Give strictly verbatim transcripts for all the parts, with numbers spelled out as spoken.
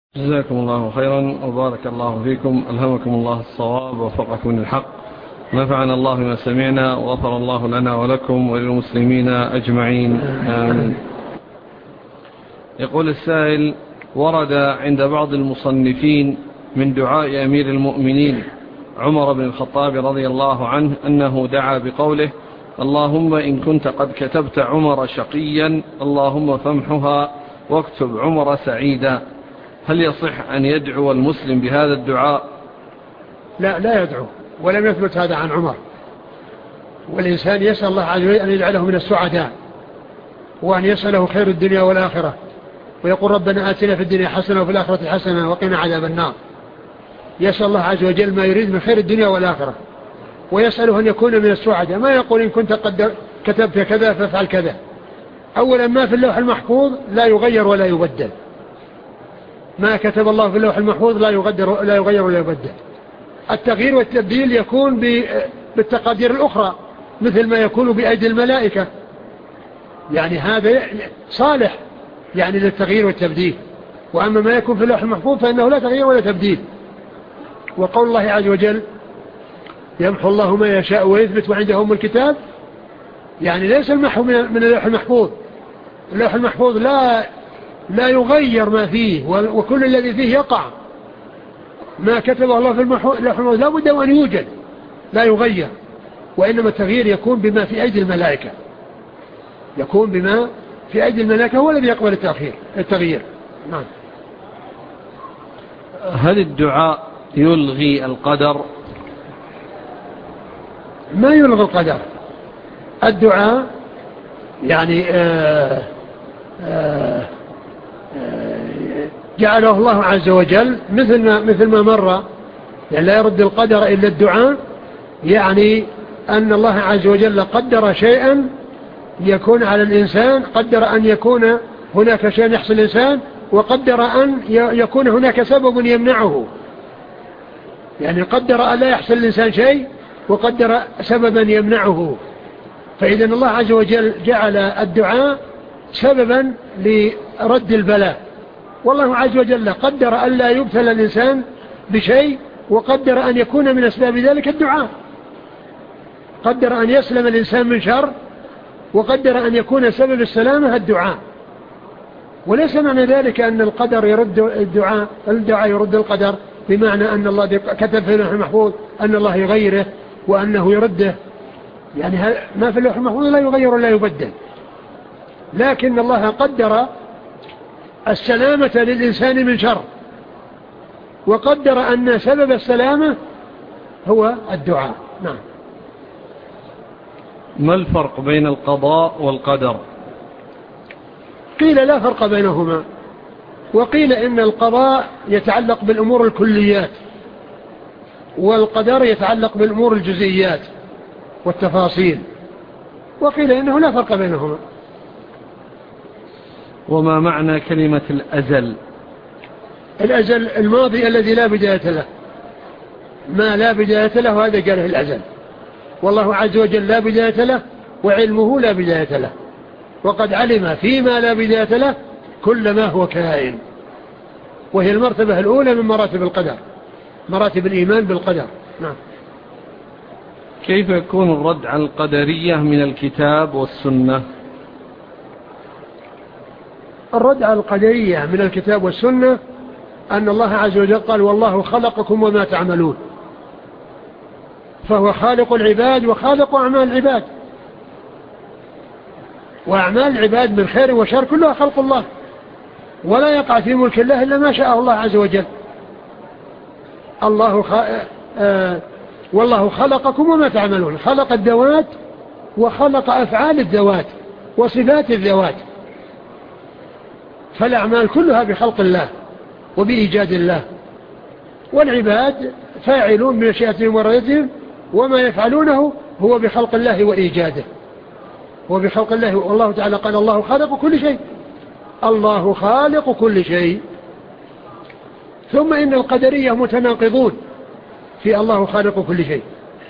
جزاكم الله خيرا وبارك الله فيكم، ألهمكم الله الصواب ووفقكم للحق، نفعنا الله ما سمعنا وغفر الله لنا ولكم وللمسلمين أجمعين آمين. يقول السائل: ورد عند بعض المصنفين من دعاء أمير المؤمنين عمر بن الخطاب رضي الله عنه أنه دعا بقوله: اللهم إن كنت قد كتبت عمر شقيا اللهم فامحها واكتب عمر سعيدا، هل يصح أن يدعو المسلم بهذا الدعاء؟ لا لا يدعو، ولم يثبت هذا عن عمر. والإنسان يسأل الله عز وجل أن يجعله من السعداء، وأن يسأله خير الدنيا والآخرة، ويقول ربنا آتنا في الدنيا حسنة وفي الآخرة حسنة وقنا عذاب النار. يسأل الله عز وجل ما يريد من خير الدنيا والآخرة، ويسأله أن يكون من السعداء. ما يقول إن كنت قد كتبت كذا فافعل كذا. أولا ما في اللوح المحفوظ لا يغير ولا يبدل، ما كتب الله في اللوح المحفوظ لا يغير لا يغير ولا يبدل. التغيير والتبديل يكون بالتقادير الأخرى، مثل ما يكون بأيدي الملائكة، يعني هذا صالح يعني للتغيير والتبديل. وأما ما يكون في اللوح المحفوظ فإنه لا تغيير ولا تبديل. وقول الله عز وجل: يمحو الله ما يشاء ويثبت وعنده أم الكتاب، يعني ليس المحو من اللوح المحفوظ. اللوح المحفوظ لا لا يغير ما فيه، وكل الذي فيه يقع. ما كتبه الله في اللوح المحفوظ لا بد أن يوجد، لا يغير. وإنما التغيير يكون بما في أيدي الملائكة، يكون بما في أيدي الملائكة هو الذي يقبل التأخير التغيير. نعم. هل الدعاء يلغي القدر؟ ما يلغي القدر. الدعاء يعني آآ آآ جعله الله عز وجل مثل ما, مثل ما مر، يعني لا يرد القدر إلا الدعاء، يعني أن الله عز وجل قدر شيئا يكون على الإنسان، قدر أن يكون هناك شيء يحصل الإنسان، وقدر أن يكون هناك سبب يمنعه. يعني قدر أن لا يحصل الإنسان شيء، وقدر سببا يمنعه. فإذا الله عز وجل جعل الدعاء سببا لرد البلاء، والله عز وجل قدر أن لا يبتلى الإنسان بشيء، وقدر أن يكون من أسباب ذلك الدعاء. قدر أن يسلم الإنسان من شر، وقدر أن يكون سبب السلامة الدعاء. وليس معنى ذلك أن القدر يرد الدعاء، الدعاء يرد القدر بمعنى أن الله كتب في اللوح المحفوظ أن الله يغيره وأنه يرده، يعني ما في اللوح المحفوظ لا يغير ولا يبدل. لكن الله قدر السلامة للإنسان من شر، وقدر أن سبب السلامة هو الدعاء. نعم. ما الفرق بين القضاء والقدر؟ قيل لا فرق بينهما، وقيل إن القضاء يتعلق بالأمور الكليات، والقدر يتعلق بالأمور الجزئيات والتفاصيل، وقيل إنه لا فرق بينهما. وما معنى كلمة الأزل؟ الأزل الماضي الذي لا بداية له، ما لا بداية له هذا قاله الأزل. والله عز وجل لا بداية له، وعلمه لا بداية له، وقد علم فيما لا بداية له كل ما هو كائن، وهي المرتبة الأولى من مراتب القدر، مراتب الإيمان بالقدر. نعم. كيف يكون الرد على القدرية من الكتاب والسنة؟ الرد على القدرية من الكتاب والسنة أن الله عز وجل قال: والله خلقكم وما تعملون، فهو خالق العباد وخالق أعمال العباد، وأعمال العباد من خير وشر كلها خلق الله، ولا يقع في ملك الله إلا ما شاء الله عز وجل. الله خ... آه... والله خلقكم وما تعملون، خلق الذوات وخلق أفعال الذوات وصفات الذوات، فالأعمال كلها بخلق الله وبإيجاد الله، والعباد فاعلون بمشيئتهم وإرادتهم، وما يفعلونه هو بخلق الله وإيجاده، هو بخلق الله. والله تعالى قال: الله خالق كل شيء، الله خالق كل شيء. ثم إن القدرية متناقضون في الله خالق كل شيء،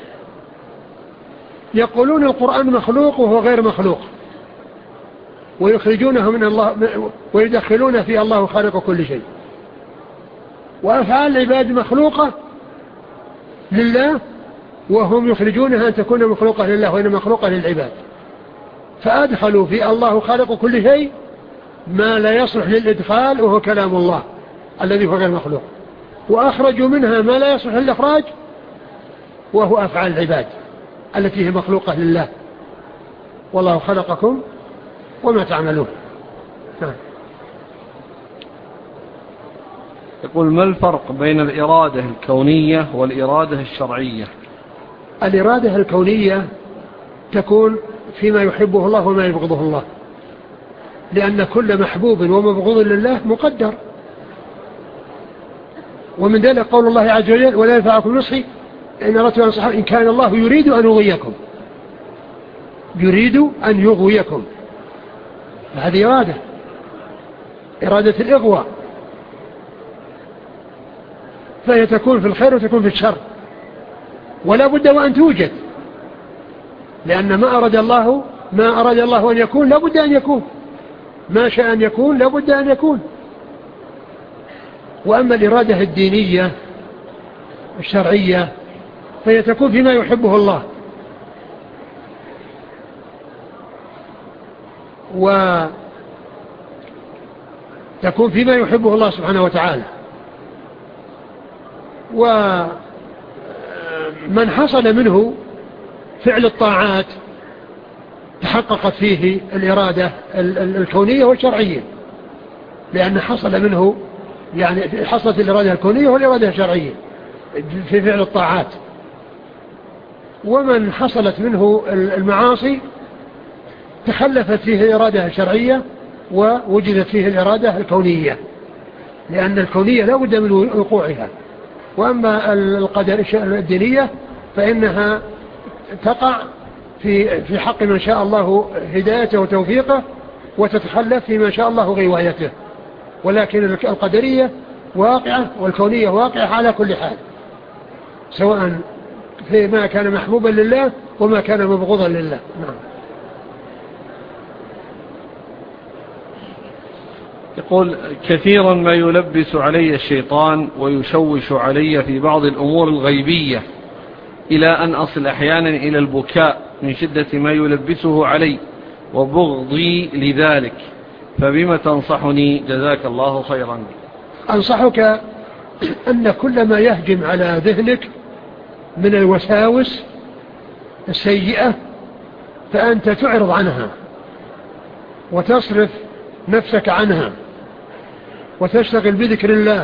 يقولون القرآن مخلوق وهو غير مخلوق، ويخرجونه من الله ويدخلون في الله خالق كل شيء. وأفعال العباد مخلوقة لله، وهم يخرجونها أن تكون مخلوقة لله وإن مخلوقة للعباد. فأدخلوا في الله خالق كل شيء ما لا يصلح للإدخال وهو كلام الله الذي هو غير مخلوق، وأخرجوا منها ما لا يصلح للإخراج وهو أفعال العباد التي هي مخلوقة لله. والله خلقكم وما تعملون. يقول: ما الفرق بين الإرادة الكونية والإرادة الشرعية؟ الإرادة الكونية تكون فيما يحبه الله وما يبغضه الله، لأن كل محبوب ومبغوض لله مقدر. ومن ذلك قول الله عز وجل: ولا ينفعكم نصحي إن أردت أن أنصح إن كان الله يريد أن يغويكم. يريد أن يغويكم، هذه إرادة، إرادة الإغواء، فهي تكون في الخير وتكون في الشر، ولا بد وأن توجد، لأن ما أراد الله ما أراد الله أن يكون لا بد أن يكون، ما شاء أن يكون لا بد أن يكون. وأما الإرادة الدينية الشرعية فهي تكون فيما يحبه الله، وتكون فيما يحبه الله سبحانه وتعالى. ومن حصل منه فعل الطاعات تحققت فيه الإرادة الكونية والشرعية، لأن حصل منه يعني حصلت الإرادة الكونية والإرادة الشرعية في فعل الطاعات. ومن حصلت منه المعاصي تخلفت فيه الإرادة الشرعية ووجدت فيه الإرادة الكونية، لأن الكونية لا بد من وقوعها. وأما القدر الدينية فإنها تقع في في حق من شاء الله هدايته وتوفيقه، وتتخلف فيما شاء الله غوايته. ولكن القدرية واقعة والكونية واقعة على كل حال، سواء فيما كان محبوبا لله وما كان مبغوضا لله. نعم. يقول: كثيرا ما يلبس علي الشيطان ويشوش علي في بعض الأمور الغيبية، إلى أن أصل أحيانا إلى البكاء من شدة ما يلبسه علي وبغضي لذلك، فبما تنصحني جزاك الله خيرا؟ أنصحك أن كل ما يهجم على ذهنك من الوساوس السيئة فأنت تعرض عنها وتصرف نفسك عنها وتشتغل بذكر الله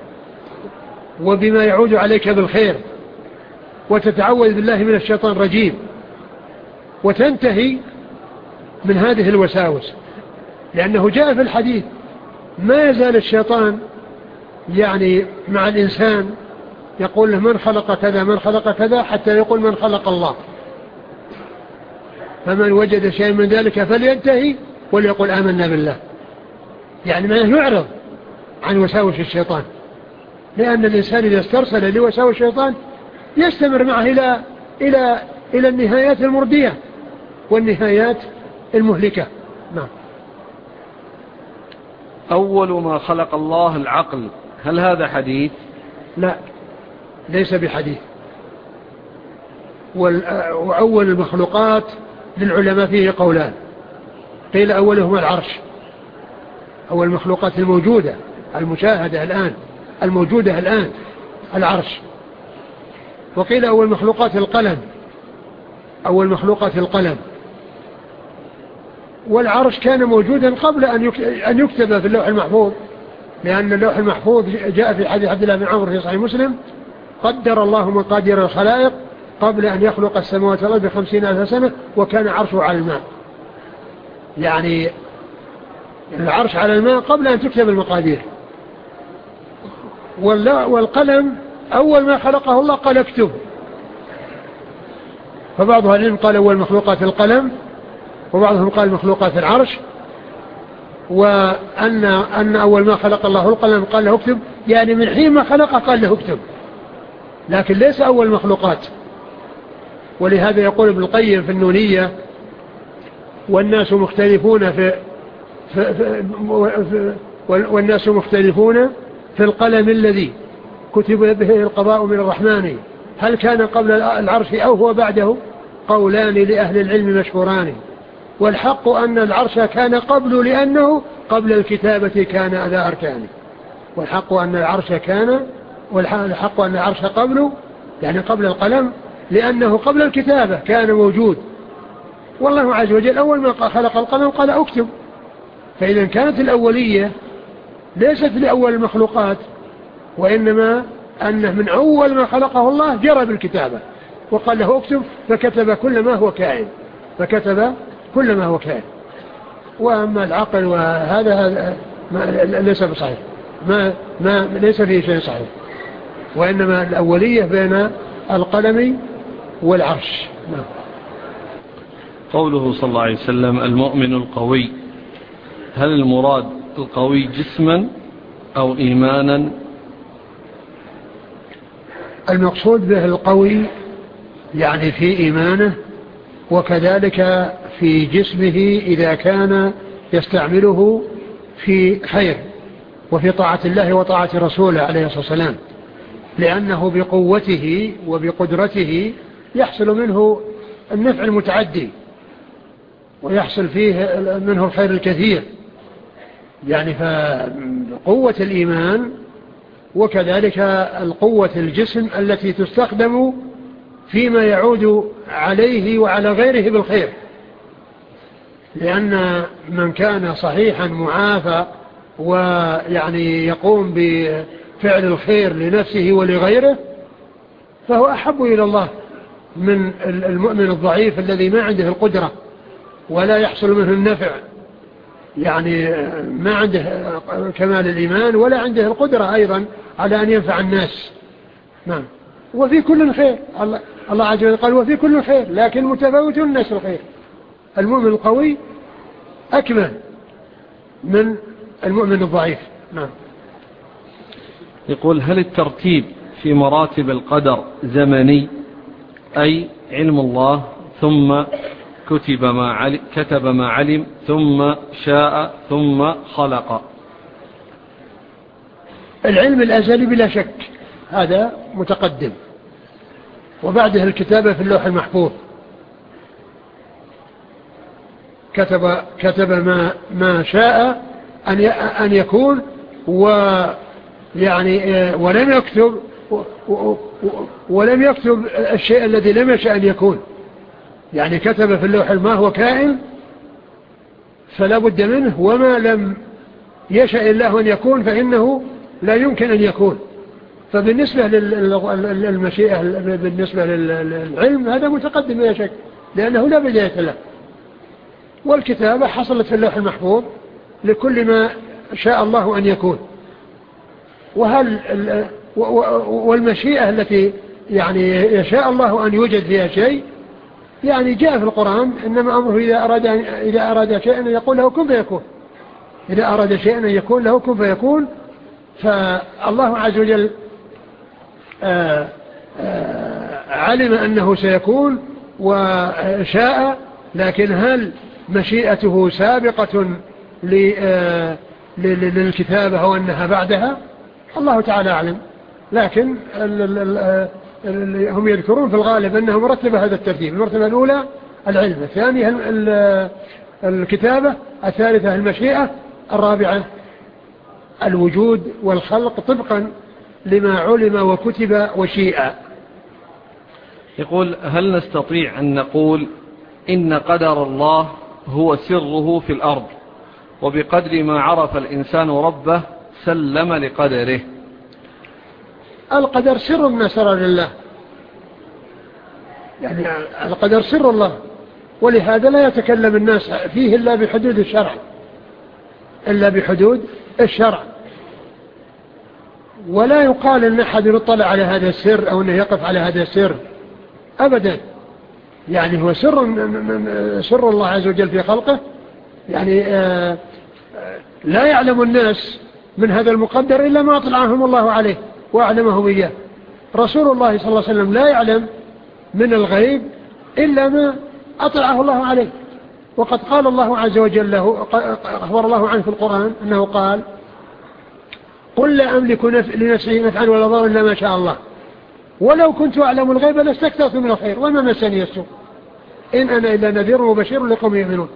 وبما يعود عليك بالخير، وتتعوذ بالله من الشيطان الرجيم، وتنتهي من هذه الوساوس. لأنه جاء في الحديث: ما يزال الشيطان يعني مع الإنسان يقول له من خلق كذا من خلق كذا حتى يقول من خلق الله، فمن وجد شيء من ذلك فلينتهي وليقول آمنا بالله. يعني ما يعرض عن وساوس الشيطان، لأن الإنسان إذا استرسل لوساوس الشيطان يستمر معه إلى إلى إلى النهايات المردية والنهايات المهلكة. نعم. أول ما خلق الله العقل، هل هذا حديث؟ لا، ليس بحديث. وأول المخلوقات للعلماء فيه قولان: قيل أولهما العرش، أول المخلوقات الموجودة المشاهدة الآن الموجودة الآن العرش. وقيل أول مخلوقات القلم، أول مخلوقات القلم. والعرش كان موجودا قبل أن يكتب في اللوح المحفوظ، لأن اللوح المحفوظ جاء في حديث عبد الله بن عمرو في صحيح مسلم: قدر الله مقادير الخلائق قبل أن يخلق السماوات والأرض بخمسين ألف سنة وكان عرشه على الماء. يعني العرش على الماء قبل أن تكتب المقادير. والقلم أول ما خلقه الله قال اكتب. فبعض أهل العلم قال أول مخلوقات القلم، وبعضهم قال مخلوقات العرش. وأن أن أول ما خلق الله القلم قال له اكتب، يعني من حين ما خلقه قال له اكتب، لكن ليس أول مخلوقات. ولهذا يقول ابن القيم في النونية: والناس مختلفون في, في, في والناس مختلفون في القلم الذي كتب به القضاء من الرحمن هل كان قبل العرش أو هو بعده؟ قولان لأهل العلم مشهوران، والحق أن العرش كان قبل لأنه قبل الكتابة كان ذا أركان. والحق أن العرش كان والحق أن العرش قبله يعني قبل القلم لأنه قبل الكتابة كان موجود. والله عز وجل أول ما خلق القلم قال أكتب، فإذا كانت الأولية ليست لأول المخلوقات، وإنما أنه من أول ما خلقه الله جرى بالكتابة وقال له اكتب فكتب كل ما هو كائن فكتب كل ما هو كائن. وأما العقل وهذا هذا ليس بصحيح، ما ما ليس فيه شيء صحيح، وإنما الأولية بين القلم والعرش. نعم. قوله صلى الله عليه وسلم المؤمن القوي، هل المراد القوي جسما أو إيمانا؟ المقصود به القوي يعني في إيمانه، وكذلك في جسمه إذا كان يستعمله في خير وفي طاعة الله وطاعة رسوله عليه الصلاة والسلام، لأنه بقوته وبقدرته يحصل منه النفع المتعدي ويحصل فيه منه الخير الكثير، يعني فقوة الإيمان وكذلك القوة الجسم التي تستخدم فيما يعود عليه وعلى غيره بالخير، لأن من كان صحيحا معافى ويعني يقوم بفعل الخير لنفسه ولغيره فهو أحب إلى الله من المؤمن الضعيف الذي ما عنده القدرة ولا يحصل منه النفع، يعني ما عنده كمال الإيمان ولا عنده القدرة أيضا على أن ينفع الناس. نعم. وفي كل خير، الله, الله عز وجل قال وفي كل خير لكن متفاوت الناس الخير. المؤمن القوي أكمل من المؤمن الضعيف. نعم. يقول هل الترتيب في مراتب القدر زمني، أي علم الله ثم كتب ما علم كتب ما علم ثم شاء ثم خلق؟ العلم الأزلي بلا شك هذا متقدم، وبعده الكتابة في اللوح المحفوظ، كتب كتب ما ما شاء أن أن يكون، ويعني ولم يكتب ولم يكتب الشيء الذي لم يشاء أن يكون، يعني كتب في اللوح ما هو كائن فلا بد منه، وما لم يشاء الله أن يكون فإنه لا يمكن أن يكون. فبالنسبة للمشيئة بالنسبة للعلم هذا متقدم بلا شك لأنه لا بداية له، والكتابة حصلت في اللوح المحفوظ لكل ما شاء الله أن يكون. وهل والمشيئة التي يعني يشاء الله أن يوجد فيها شيء يعني جاء في القرآن إنما أمره إذا أراد إذا أراد شيئا يقول له كن فيكون، إذا أراد شيئا يكون له كن فيكون. فالله عز وجل آآ آآ علم أنه سيكون وشاء، لكن هل مشيئته سابقة للكتابة أو أنها بعدها؟ الله تعالى أعلم، لكن هم يذكرون في الغالب أنه مرتبة هذا الترتيب. المرتبة الأولى العلم، الثانية الكتابة، الثالثة المشيئة، الرابعة الوجود والخلق طبقا لما علم وكتب وشيء. يقول هل نستطيع أن نقول إن قدر الله هو سره في الأرض، وبقدر ما عرف الإنسان ربه سلم لقدره؟ القدر سر من أسرار الله، يعني القدر سر الله، ولهذا لا يتكلم الناس فيه إلا بحدود الشرع إلا بحدود الشرع ولا يقال أن أحد يطلع على هذا السر أو أنه يقف على هذا السر أبدا. يعني هو سر من سر الله عز وجل في خلقه، يعني لا يعلم الناس من هذا المقدر إلا ما أطلعهم الله عليه وأعلمهم إياه. رسول الله صلى الله عليه وسلم لا يعلم من الغيب إلا ما أطلعه الله عليه، وقد قال الله عز وجل له، أخبر الله عنه في القرآن أنه قال قل لا أملك لنفسي نفعا ولا ضرا إلا ما شاء الله ولو كنت أعلم الغيب لاستكثرت من الخير وما مسني السوء إن أنا إلا نذير وبشير لقوم يؤمنون.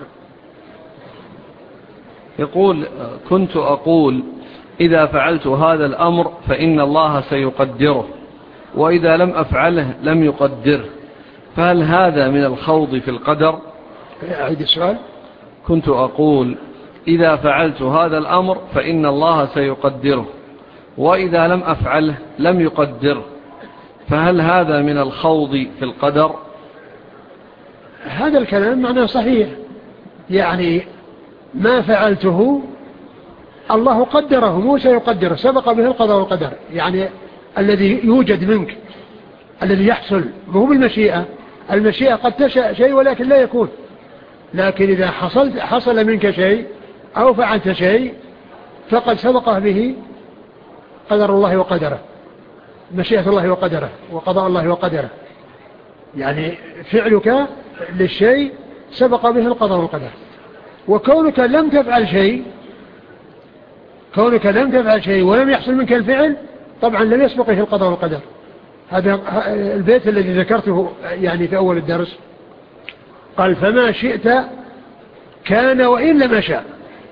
يقول كنت أقول إذا فعلت هذا الأمر فإن الله سيقدره وإذا لم أفعله لم يقدره، فهل هذا من الخوض في القدر؟ أعيد السؤال. كنت أقول إذا فعلت هذا الأمر فإن الله سيقدره وإذا لم أفعله لم يقدره، فهل هذا من الخوض في القدر؟ هذا الكلام معناه صحيح، يعني ما فعلته الله قدره مو سيقدره، سبق به القضاء والقدر، يعني الذي يوجد منك الذي يحصل مو بالمشيئة، المشيئة قد تشاء شيء ولكن لا يكون، لكن إذا حصلت حصل منك شيء أو فعلت شيء فقد سبق به قدر الله وقدره، مشيئة الله وقدره وقضاء الله وقدره، يعني فعلك للشيء سبق به القضاء والقدر. وكونك لم تفعل شيء كونك لم تفعل شيء ولم يحصل منك الفعل طبعا لم يسبق به القضاء والقدر. هذا البيت الذي ذكرته يعني في أول الدرس قال فما شئت كان وإن لم أشاء،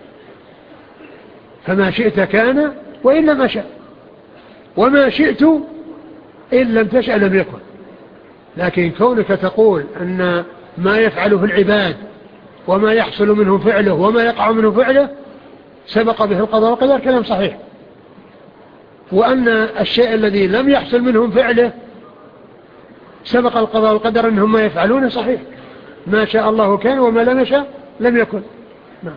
فما شئت كان وإن لم أشاء، وما شئت إن لم تشأ لم يكن. لكن كونك تقول أن ما يفعله العباد وما يحصل منه فعله وما يقع منه فعله سبق به القضاء والقدر كلام صحيح، وأن الشيء الذي لم يحصل منهم فعله سبق القضاء والقدر أنهم ما يفعلونه صحيح، ما شاء الله كان وما لم يشاء لم يكن. نعم.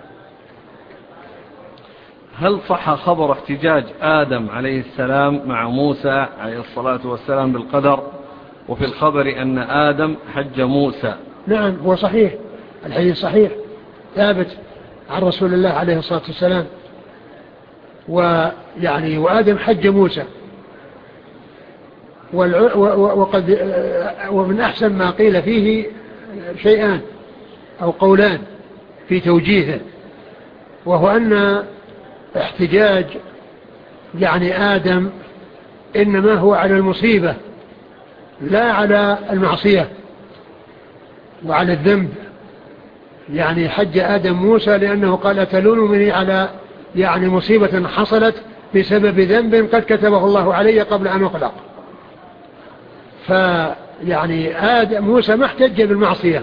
هل صح خبر احتجاج آدم عليه السلام مع موسى عليه الصلاة والسلام بالقدر، وفي الخبر أن آدم حج موسى؟ نعم هو صحيح، الحديث صحيح ثابت عن رسول الله عليه الصلاة والسلام، ويعني وآدم حج موسى، وقد ومن أحسن ما قيل فيه شيئان أو قولان في توجيهه، وهو أن احتجاج يعني آدم إنما هو على المصيبة لا على المعصية وعلى الذنب، يعني حج آدم موسى لأنه قال أتلونني على يعني مصيبة حصلت بسبب ذنب قد كتبه الله علي قبل أن أخلق. فيعني آدم موسى ما احتج بالمعصية،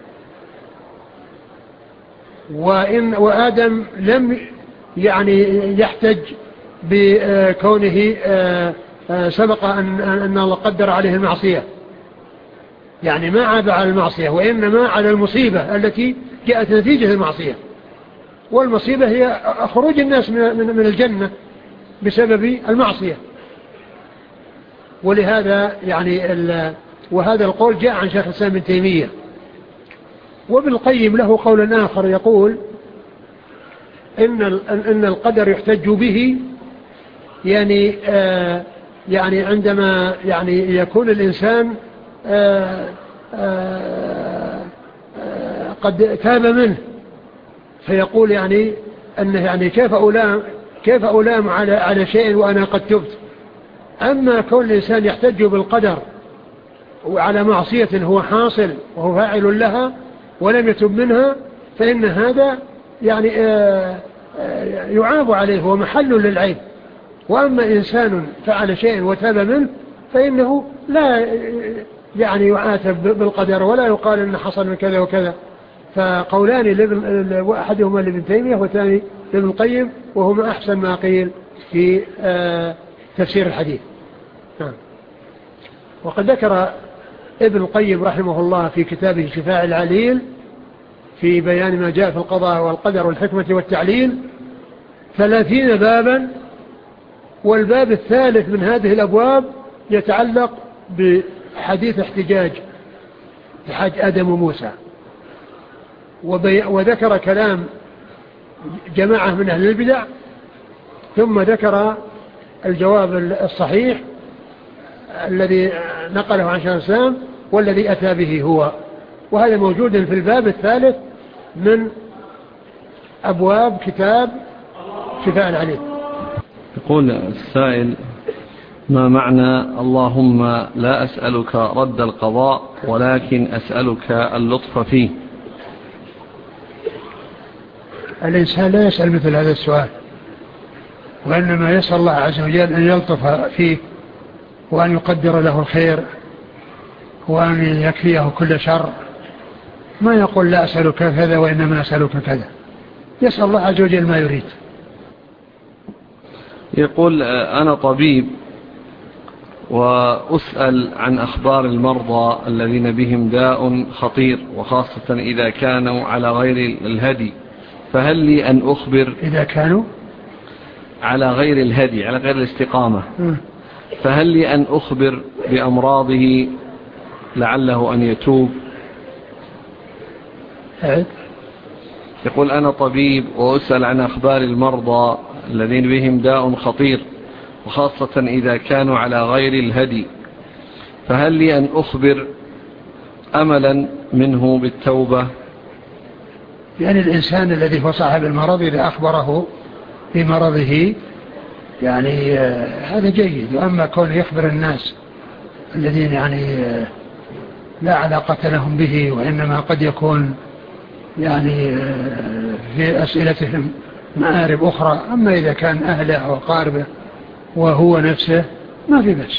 وإن وآدم لم يعني يحتج بكونه سبق أن, أن الله قدر عليه المعصية، يعني ما عاب على المعصية وإنما على المصيبة التي جاءت نتيجة المعصية، والمصيبة هي خروج الناس من الجنة بسبب المعصية. ولهذا يعني وهذا القول جاء عن شيخ الإسلام ابن تيمية. وابن القيم له قول آخر يقول إن إن القدر يحتج به يعني آه يعني عندما يعني يكون الإنسان آه آه آه قد تاب منه، فيقول يعني أنه يعني كيف ألام كيف ألام على على شيء وأنا قد تبت. أما كون الإنسان يحتج بالقدر وعلى معصية هو حاصل وهو فاعل لها ولم يتب منها، فإن هذا يعني آه آه يعاب عليه ومحل للعيب. وأما إنسان فعل شيء وتاب منه فإنه لا يعني يعاتب بالقدر ولا يقال إن حصل من كذا وكذا. فقولان أحدهما لابن تيمية والثاني لابن القيم، وهما أحسن ما قيل في آه تفسير الحديث. نعم. وقد ذكر ابن القيم رحمه الله في كتابه شفاء العليل في بيان ما جاء في القضاء والقدر والحكمة والتعليل ثلاثين بابا، والباب الثالث من هذه الأبواب يتعلق بحديث احتجاج حج آدم وموسى، وذكر كلام جماعة من أهل البدع، ثم ذكر الجواب الصحيح الذي نقله عن شيخ الإسلام والذي أتى به هو، وهذا موجود في الباب الثالث من أبواب كتاب شفاء العليل. يقول السائل: ما معنى اللهم لا أسألك رد القضاء ولكن أسألك اللطف فيه؟ الإنسان لا يسأل مثل هذا السؤال، وإنما يسأل الله عز وجل أن يلطف فيه وأن يقدر له الخير وأن يكفيه كل شر. ما يقول لا أسألك كذا وإنما أسألك كذا، يسأل الله عز وجل ما يريد. يقول: أنا طبيب وأسأل عن أخبار المرضى الذين بهم داء خطير، وخاصة إذا كانوا على غير الهدي، فهل لي أن أخبر إذا كانوا على غير الهدي، على غير الاستقامة، فهل لي أن أخبر بأمراضه لعله أن يتوب؟ يقول: أنا طبيب وأسأل عن أخبار المرضى الذين بهم داء خطير، وخاصة إذا كانوا على غير الهدي، فهل لي أن أخبر أملا منه بالتوبة؟ يعني الإنسان الذي هو صاحب المرض إذا أخبره بمرضه يعني آه هذا جيد. وأما كون يخبر الناس الذين يعني آه لا علاقة لهم به، وإنما قد يكون يعني آه في أسئلتهم مآرب أخرى، أما إذا كان أهله أو قاربه وهو نفسه ما في بس.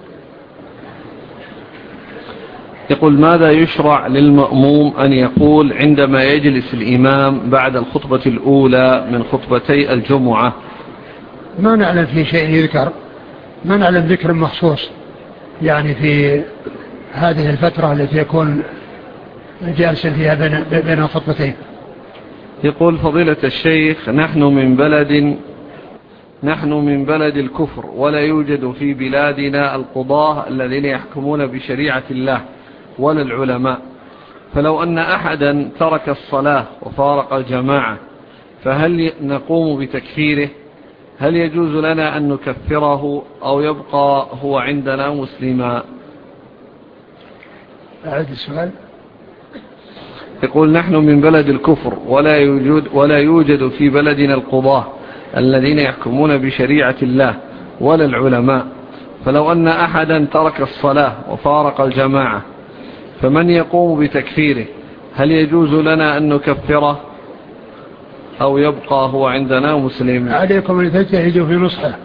يقول: ماذا يشرع للمأموم أن يقول عندما يجلس الإمام بعد الخطبة الأولى من خطبتي الجمعة؟ ما نعلم في شيء يذكر، ما نعلم ذكر مخصوص يعني في هذه الفترة التي يكون جالسا فيها بين, بين الخطبتين. يقول: فضيلة الشيخ، نحن من بلد نحن من بلد الكفر، ولا يوجد في بلادنا القضاة الذين يحكمون بشريعة الله ولا العلماء، فلو أن أحدا ترك الصلاة وفارق الجماعة فهل نقوم بتكفيره؟ هل يجوز لنا أن نكفره أو يبقى هو عندنا مسلما؟ أعد السؤال. يقول: نحن من بلد الكفر، ولا يوجد, ولا يوجد في بلدنا القضاة الذين يحكمون بشريعة الله ولا العلماء، فلو أن أحدا ترك الصلاة وفارق الجماعة فمن يقوم بتكفيره؟ هل يجوز لنا أن نكفره أو يبقى هو عندنا مسلم؟ عليكم أن تجتهدوا في نصحه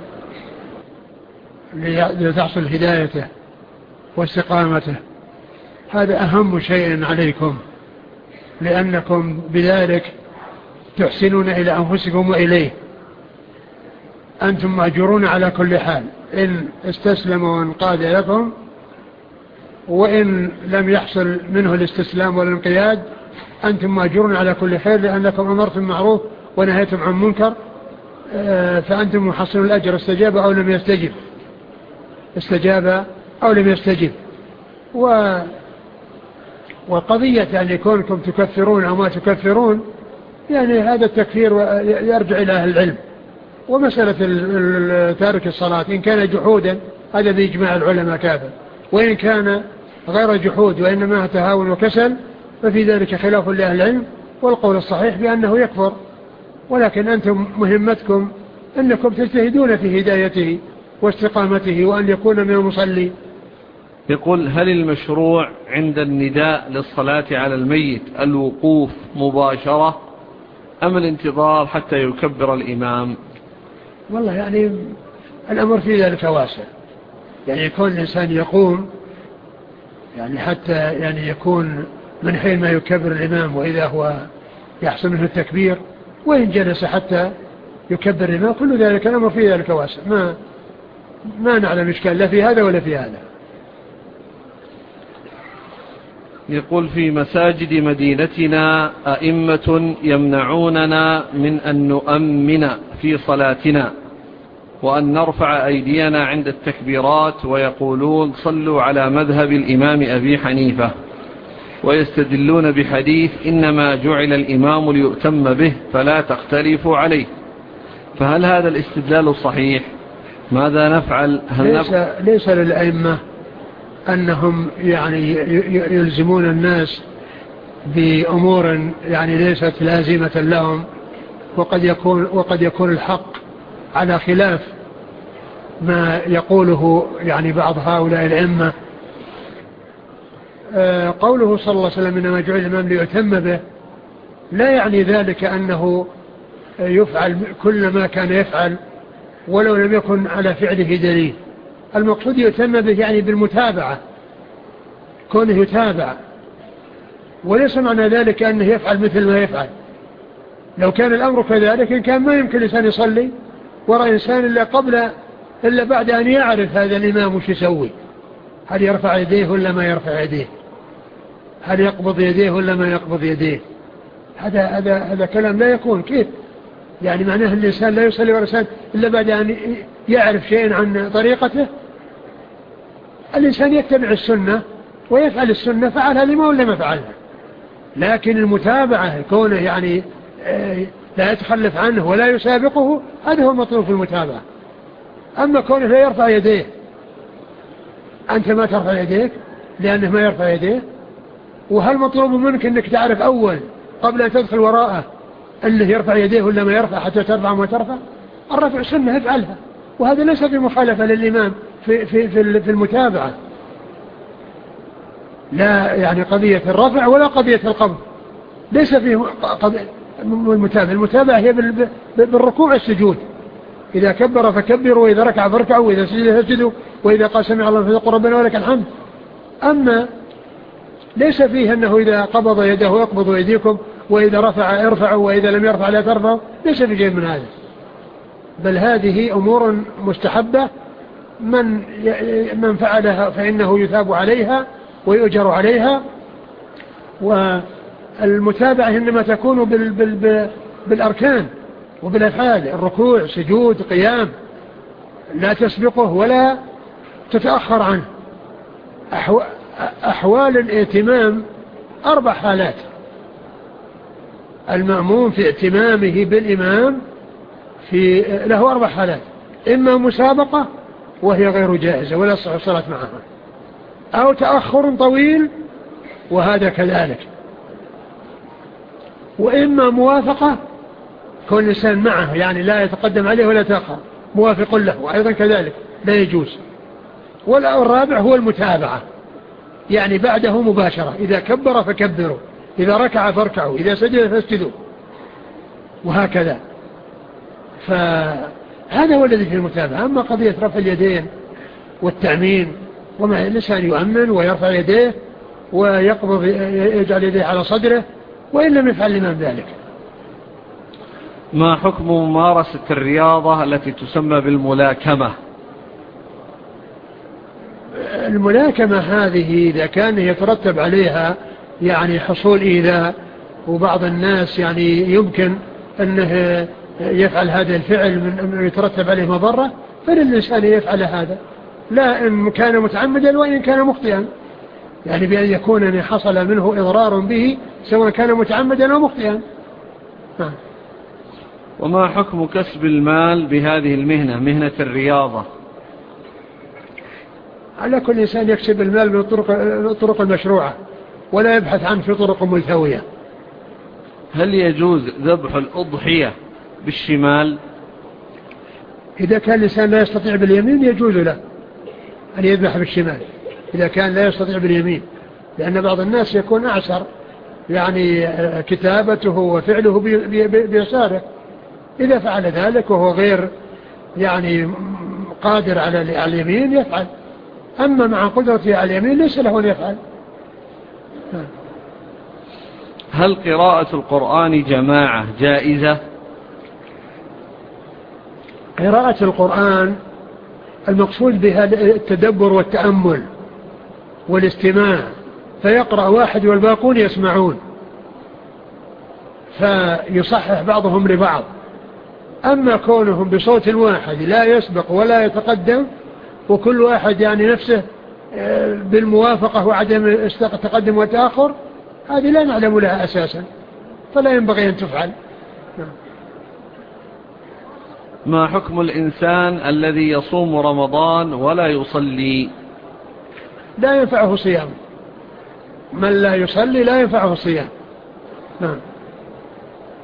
لتحصل هدايته واستقامته، هذا أهم شيء عليكم، لأنكم بذلك تحسنون إلى أنفسكم وإليه. أنتم مأجورون على كل حال، إن استسلم وانقاد لكم، وإن لم يحصل منه الاستسلام والانقياد أنتم مأجورون على كل خير، لأنكم أمرتم معروف ونهيتم عن منكر، فأنتم محصلون الأجر، استجاب أو لم يستجب استجاب أو لم يستجب. و وقضية أن يكونكم تكفرون أو ما تكفرون، يعني هذا التكفير يرجع إلى أهل العلم. ومسألة تارك الصلاة إن كان جحودا هذا بإجماع العلماء كافر، وإن كان غير جحود وإنما تهاون وكسل ففي ذلك خلاف لأهل العلم، والقول الصحيح بأنه يكفر. ولكن أنتم مهمتكم أنكم تجتهدون في هدايته واستقامته وأن يكون من المصلي. يقول: هل المشروع عند النداء للصلاة على الميت الوقوف مباشرة أم الانتظار حتى يكبر الإمام؟ والله يعني الأمر في ذلك واسع، يعني يكون الإنسان يقوم يعني حتى يعني يكون من حين ما يكبر الإمام وإذا هو يحصل منه التكبير، وإن جلس حتى يكبر الإمام، كل ذلك الأمر في ذلك واسع، ما ما نعلم إشكال لا في هذا ولا في هذا. يقول: في مساجد مدينتنا أئمة يمنعوننا من أن نؤمن في صلاتنا وأن نرفع أيدينا عند التكبيرات، ويقولون صلوا على مذهب الإمام أبي حنيفة، ويستدلون بحديث إنما جعل الإمام ليؤتم به فلا تختلفوا عليه، فهل هذا الاستدلال صحيح؟ ماذا نفعل؟ هل ليس, ليس للأئمة أنهم يعني يلزمون الناس بأمور يعني ليست لازمة لهم، وقد يكون, وقد يكون الحق على خلاف ما يقوله يعني بعض هؤلاء الأئمة. قوله صلى الله عليه وسلم إنما جعل الإمام ليؤتم به لا يعني ذلك أنه يفعل كل ما كان يفعل ولو لم يكن على فعله دليل. المقصود يؤتم به يعني بالمتابعة، كونه يتابع، وليس معنى ذلك أنه يفعل مثل ما يفعل. لو كان الأمر كذلك كان ما يمكن الإنسان يصلي وراء إنسان إلا قبل إلا بعد أن يعرف هذا الإمام وش يسوي، هل يرفع يديه ولا ما يرفع يديه، هل يقبض يديه ولا ما يقبض يديه. هذا هذا هذا كلام لا يكون. كيف يعني؟ معناه الإنسان لا يصلي وراء الإنسان إلا بعد أن يعرف شيئا عن طريقته. الإنسان يتبع السنة ويفعل السنة، فعلها لما ولا ما فعلها. لكن المتابعة كونه يعني لا يتخلف عنه ولا يسابقه، هذا هو المطلوب في المتابعة. أما كونه لا يرفع يديه، أنت ما ترفع يديك لأنه ما يرفع يديه، وهل مطلوب منك أنك تعرف أول قبل أن تدخل وراءه أنه يرفع يديه ولا ما يرفع حتى ترفع وما ترفع؟ الرفع سنة افعلها، وهذا ليس في مخالفة للإمام في, في, في, في المتابعة. لا يعني قضية الرفع ولا قضية القبض ليس فيه المتابعة. المتابعة هي بالركوع والسجود، إذا كبر فكبروا، وإذا ركع فاركعوا، وإذا سجد فسجدوا، وإذا قال سمع الله فيقول ربنا ولك الحمد. أما ليس فيه أنه إذا قبض يده يقبض يديكم، وإذا رفع ارفعوا، وإذا لم يرفع لا ترفعوا، ليس في شيء من هذا. بل هذه أمور مستحبة، من من فعلها فإنه يثاب عليها ويؤجر عليها. والمتابعة إنما تكون بال بال بالأركان وبالأفعال، الركوع سجود قيام، لا تسبقه ولا تتأخر عنه. أحوال الائتمام أربع حالات. المأموم في ائتمامه بالإمام في له أربع حالات: إما مسابقة وهي غير جائزة ولا تصح الصلاة معها، أو تأخر طويل وهذا كذلك، وإما موافقة كل إنسان معه يعني لا يتقدم عليه ولا تأخر، موافق له وأيضا كذلك لا يجوز. والرابع هو المتابعة، يعني بعده مباشرة، إذا كبر فكبروا، إذا ركع فاركعوا، إذا سجد فاسجدوا، وهكذا. فهذا هو الذي في المتابعة. أما قضية رفع اليدين والتأمين، وما الإنسان يؤمن ويرفع يديه ويقبض يجعل يديه على صدره، وإن لم يفعل الإمام ذلك. ما حكم ممارسة الرياضة التي تسمى بالملاكمة؟ الملاكمة هذه إذا كان يترتب عليها يعني حصول إيذاء، وبعض الناس يعني يمكن أنه يفعل هذا الفعل من يترتب عليه مضرة، فللإنسان يفعل هذا، لا إن كان متعمدا وإن كان مخطئا، يعني بأن يكون أن حصل منه إضرار به سواء كان متعمدا أو مخطئا. وما حكم كسب المال بهذه المهنة، مهنة الرياضة؟ على كل إنسان يكسب المال بالطرق الطرق المشروعة، ولا يبحث عنه في طرق ملتوية. هل يجوز ذبح الأضحية بالشمال؟ إذا كان الإنسان لا يستطيع باليمين يجوز له أن يذبح بالشمال، إذا كان لا يستطيع باليمين، لأن بعض الناس يكون أعسر يعني كتابته وفعله بيساره، إذا فعل ذلك وهو غير يعني قادر على اليمين يفعل، أما مع قدرته على اليمين ليس له أن يفعل. هل قراءة القرآن جماعة جائزة؟ قراءة القرآن المقصود بها التدبر والتأمل والاستماع، فيقرأ واحد والباقون يسمعون، فيصحح بعضهم لبعض. أما كونهم بصوت واحد لا يسبق ولا يتقدم، وكل واحد يعني نفسه بالموافقة وعدم التقدم والتأخر، هذه لا نعلم لها أساسا، فلا ينبغي أن تفعل. ما حكم الإنسان الذي يصوم رمضان ولا يصلي؟ لا ينفعه صيام، من لا يصلي لا ينفعه صيام. نعم.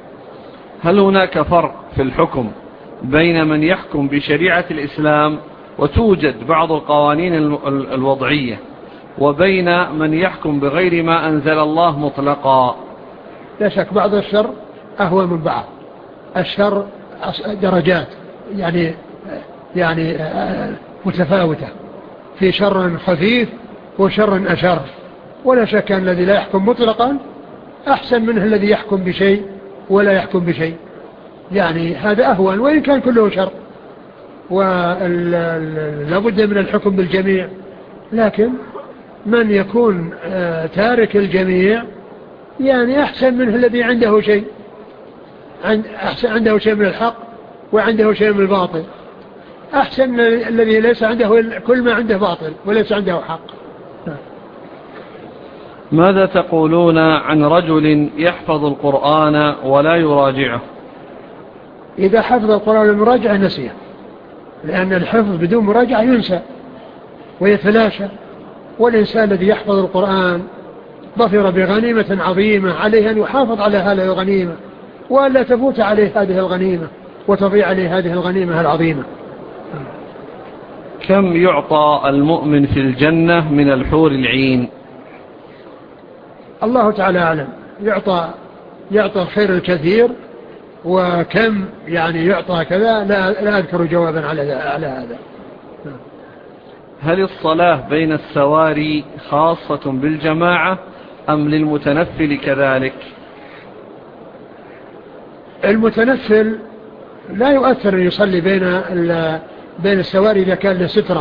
هل هناك فرق في الحكم بين من يحكم بشريعة الإسلام وتوجد بعض القوانين الوضعية، وبين من يحكم بغير ما أنزل الله مطلقا. لا شك بعض الشر أهوى من بعض، الشر درجات يعني يعني متفاوتة، في شر خفيف وشر أشر، ولا شك أن الذي لا يحكم مطلقا أحسن منه الذي يحكم بشيء ولا يحكم بشيء، يعني هذا أهون وإن كان كله شر، ولا بد من الحكم بالجميع، لكن من يكون تارك الجميع يعني أحسن منه الذي عنده شيء، أحسن عنده شيء من الحق وعنده شيء من الباطل، أحسن من الذي ليس عنده كل ما عنده باطل وليس عنده حق. ماذا تقولون عن رجل يحفظ القرآن ولا يراجعه؟ إذا حفظ القرآن المراجعة نسيه، لأن الحفظ بدون مراجعة ينسى ويتلاشى، والإنسان الذي يحفظ القرآن ظفر بغنيمة عظيمة، عليه أن يحافظ على هذه الغنيمة وألا تفوت عليه هذه الغنيمة وتضيع عليه هذه الغنيمة العظيمة. كم يعطى المؤمن في الجنة من الحور العين؟ الله تعالى أعلم، يعطى يعطى الخير الكثير، وكم يعني يعطى كذا لا, لا أذكر جوابا على على هذا. هل الصلاة بين السواري خاصة بالجماعة أم للمتنفل كذلك؟ المتنفل لا يؤثر أن يصلي بين بين السواري إذا كان له سترة،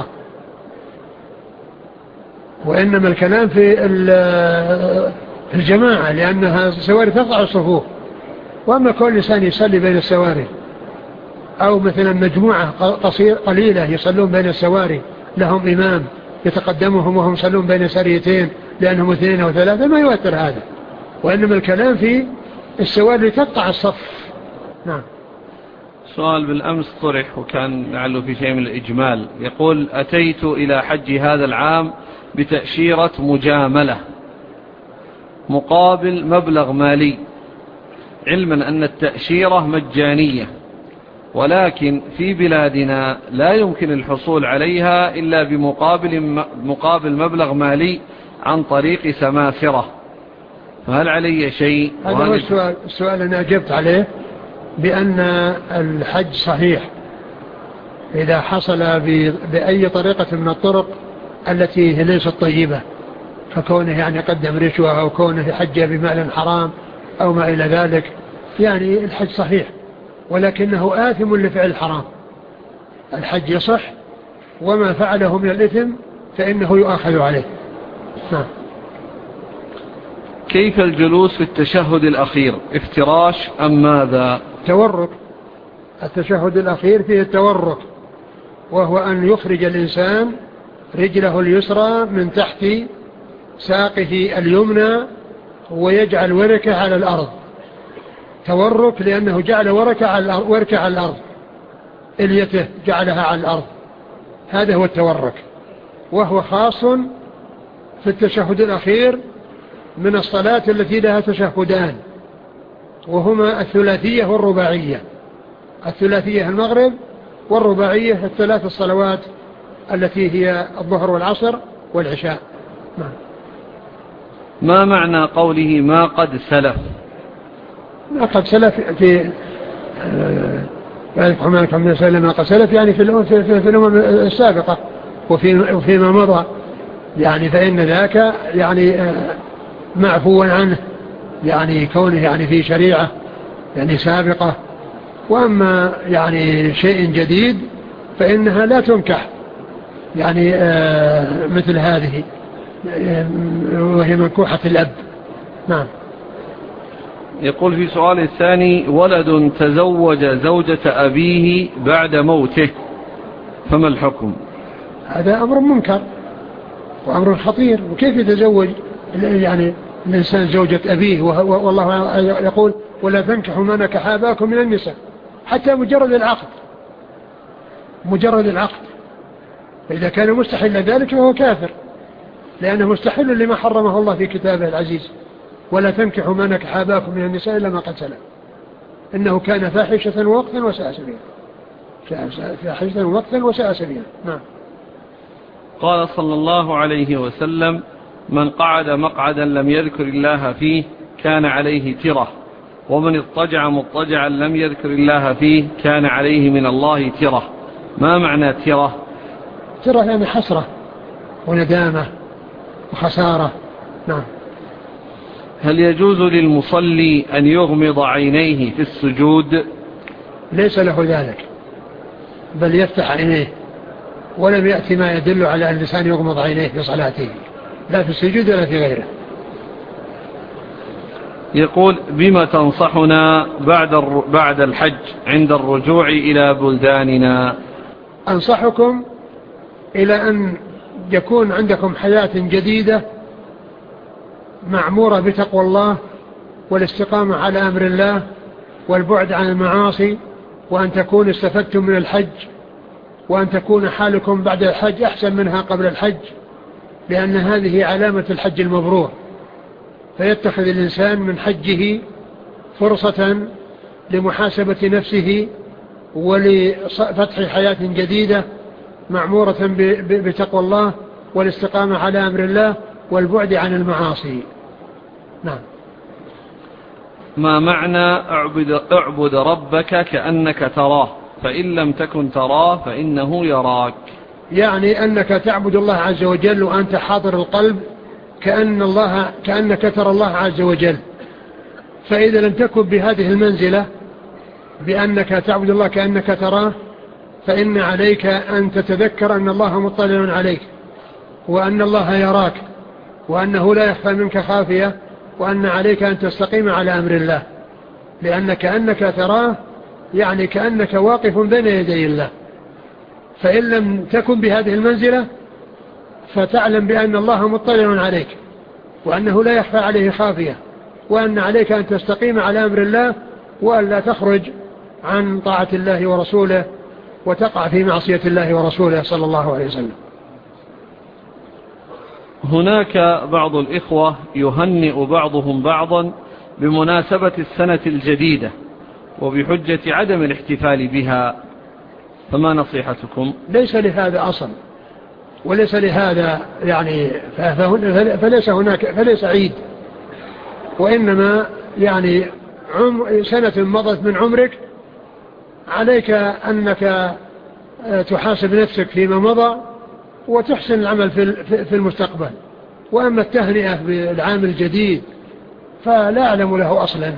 وإنما الكلام في الجماعة، لأنها السواري تقطع الصفوف. وأما كل إنسان يصلي بين السواري أو مثلا مجموعة قصير قليلة يصلون بين السواري لهم إمام يتقدمهم وهم يصلون بين سريتين لأنهم اثنين أو ثلاثة، ما يؤثر هذا، وإنما الكلام في السواري تقطع الصف. نعم. سؤال بالأمس طرح وكان لعله في شيء من الإجمال، يقول: أتيت إلى حج هذا العام بتأشيرة مجاملة مقابل مبلغ مالي، علما أن التأشيرة مجانية، ولكن في بلادنا لا يمكن الحصول عليها إلا بمقابل مقابل مبلغ مالي عن طريق سماسرة، فهل علي شيء؟ هذا هو السؤال, السؤال أنا أجبت عليه بأن الحج صحيح إذا حصل بأي طريقة من الطرق التي هي ليست طيبة، فكونه يعني قدم رشوة أو كونه حج بمال حرام أو ما إلى ذلك، يعني الحج صحيح ولكنه آثم لفعل الحرام. الحج يصح وما فعله من الإثم فإنه يؤاخذ عليه. نعم. كيف الجلوس في التشهد الأخير، افتراش أم ماذا؟ تورك. التشهد الأخير فيه التورك، وهو أن يخرج الإنسان رجله اليسرى من تحت ساقه اليمنى ويجعل وركه على الأرض. تورك لأنه جعل وركه على الأرض, وركه على الأرض. إليته جعلها على الأرض، هذا هو التورك، وهو خاص في التشهد الأخير من الصلاة التي لها تشهدان، وهما الثلاثية والرباعية. الثلاثية المغرب، والرباعية الثلاث الصلوات التي هي الظهر والعصر والعشاء. نعم. ما معنى قوله ما قد سلف؟ ما قد سلف في ذلك حمانك من سلم ما قد سلف يعني في الأمم السابقة وفي وفيما مضى، يعني فإن ذاك يعني معفوا عنه، يعني كونه يعني في شريعة يعني سابقة. وأما يعني شيء جديد فإنها لا تنكح، يعني مثل هذه وهي منكوحة الأب. نعم. يقول في سؤال الثاني: ولد تزوج زوجة أبيه بعد موته، فما الحكم؟ هذا أمر منكر وأمر خطير. وكيف يتزوج يعني الإنسان زوجة أبيه؟ والله يقول: ولا تنكحوا ما نكح آباءكم من النساء، حتى مجرد العقد، مجرد العقد. فإذا كان مستحيل ذلك فهو كافر، لأنه مستحيل لما حرمه الله في كتابه العزيز: ولا تنكحوا ما نكح آباءكم من النساء إلا ما قد سلف، إنه كان فاحشة ووقتا وساء سبيلا، فاحشة ووقتا وساء سبيلا. نعم. قال صلى الله عليه وسلم: من قعد مقعدا لم يذكر الله فيه كان عليه ترة، ومن اضطجع مضطجعا لم يذكر الله فيه كان عليه من الله ترة. ما معنى ترة؟ ترة يعني حسرة وندامة وخسارة. نعم. هل يجوز للمصلي أن يغمض عينيه في السجود؟ ليس له ذلك، بل يفتح عينيه، ولم يأتي ما يدل على أن الإنسان يغمض عينيه في صلاته، لا في السجود ولا في غيره. يقول: بما تنصحنا بعد بعد الحج عند الرجوع إلى بلداننا؟ أنصحكم إلى أن يكون عندكم حياة جديدة معمورة بتقوى الله والاستقامة على أمر الله والبعد عن المعاصي، وأن تكونوا استفدتم من الحج، وأن تكون حالكم بعد الحج أحسن منها قبل الحج، لأن هذه علامة الحج المبرور. فيتخذ الإنسان من حجه فرصة لمحاسبة نفسه ولفتح حياة جديدة معمورة بتقوى الله والاستقامة على أمر الله والبعد عن المعاصي. نعم. ما معنى اعبد, اعبد ربك كأنك تراه فإن لم تكن تراه فإنه يراك؟ يعني أنك تعبد الله عز وجل وأنت حاضر القلب كأن الله كأنك ترى الله عز وجل. فإذا لم تكن بهذه المنزلة بأنك تعبد الله كأنك تراه، فإن عليك أن تتذكر أن الله مطلع عليك، وأن الله يراك، وأنه لا يخفى منك خافية، وأن عليك أن تستقيم على أمر الله، لأن كأنك تراه يعني كأنك واقف بين يدي الله. فإن لم تكن بهذه المنزلة فتعلم بأن الله مطلع عليك، وأنه لا يخفى عليه خافية، وأن عليك أن تستقيم على أمر الله، وأن لا تخرج عن طاعة الله ورسوله وتقع في معصية الله ورسوله صلى الله عليه وسلم. هناك بعض الإخوة يهنئ بعضهم بعضا بمناسبة السنة الجديدة وبحجة عدم الاحتفال بها، فما نصيحتكم؟ ليس لهذا أصل، وليس لهذا يعني فليس هناك فليس عيد، وإنما يعني سنة مضت من عمرك عليك أنك تحاسب نفسك فيما مضى وتحسن العمل في المستقبل. وأما التهنئة بالعام الجديد فلا أعلم له أصلا.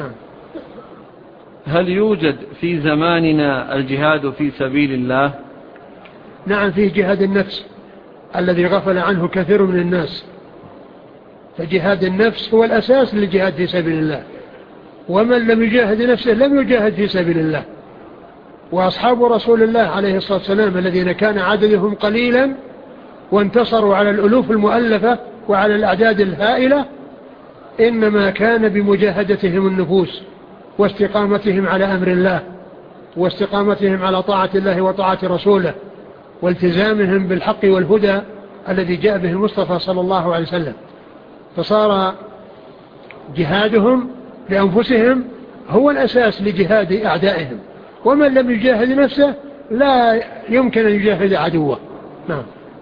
هل يوجد في زماننا الجهاد في سبيل الله؟ نعم، فيه جهاد النفس الذي غفل عنه كثير من الناس. فجهاد النفس هو الأساس للجهاد في سبيل الله، ومن لم يجاهد نفسه لم يجاهد في سبيل الله. وأصحاب رسول الله عليه الصلاة والسلام الذين كان عددهم قليلا وانتصروا على الألوف المؤلفة وعلى الأعداد الهائلة إنما كان بمجاهدتهم النفوس واستقامتهم على أمر الله واستقامتهم على طاعة الله وطاعة رسوله والتزامهم بالحق والهدى الذي جاء به المصطفى صلى الله عليه وسلم. فصار جهادهم لأنفسهم هو الأساس لجهاد أعدائهم، ومن لم يجاهد نفسه لا يمكن أن يجاهد عدوه. نعم.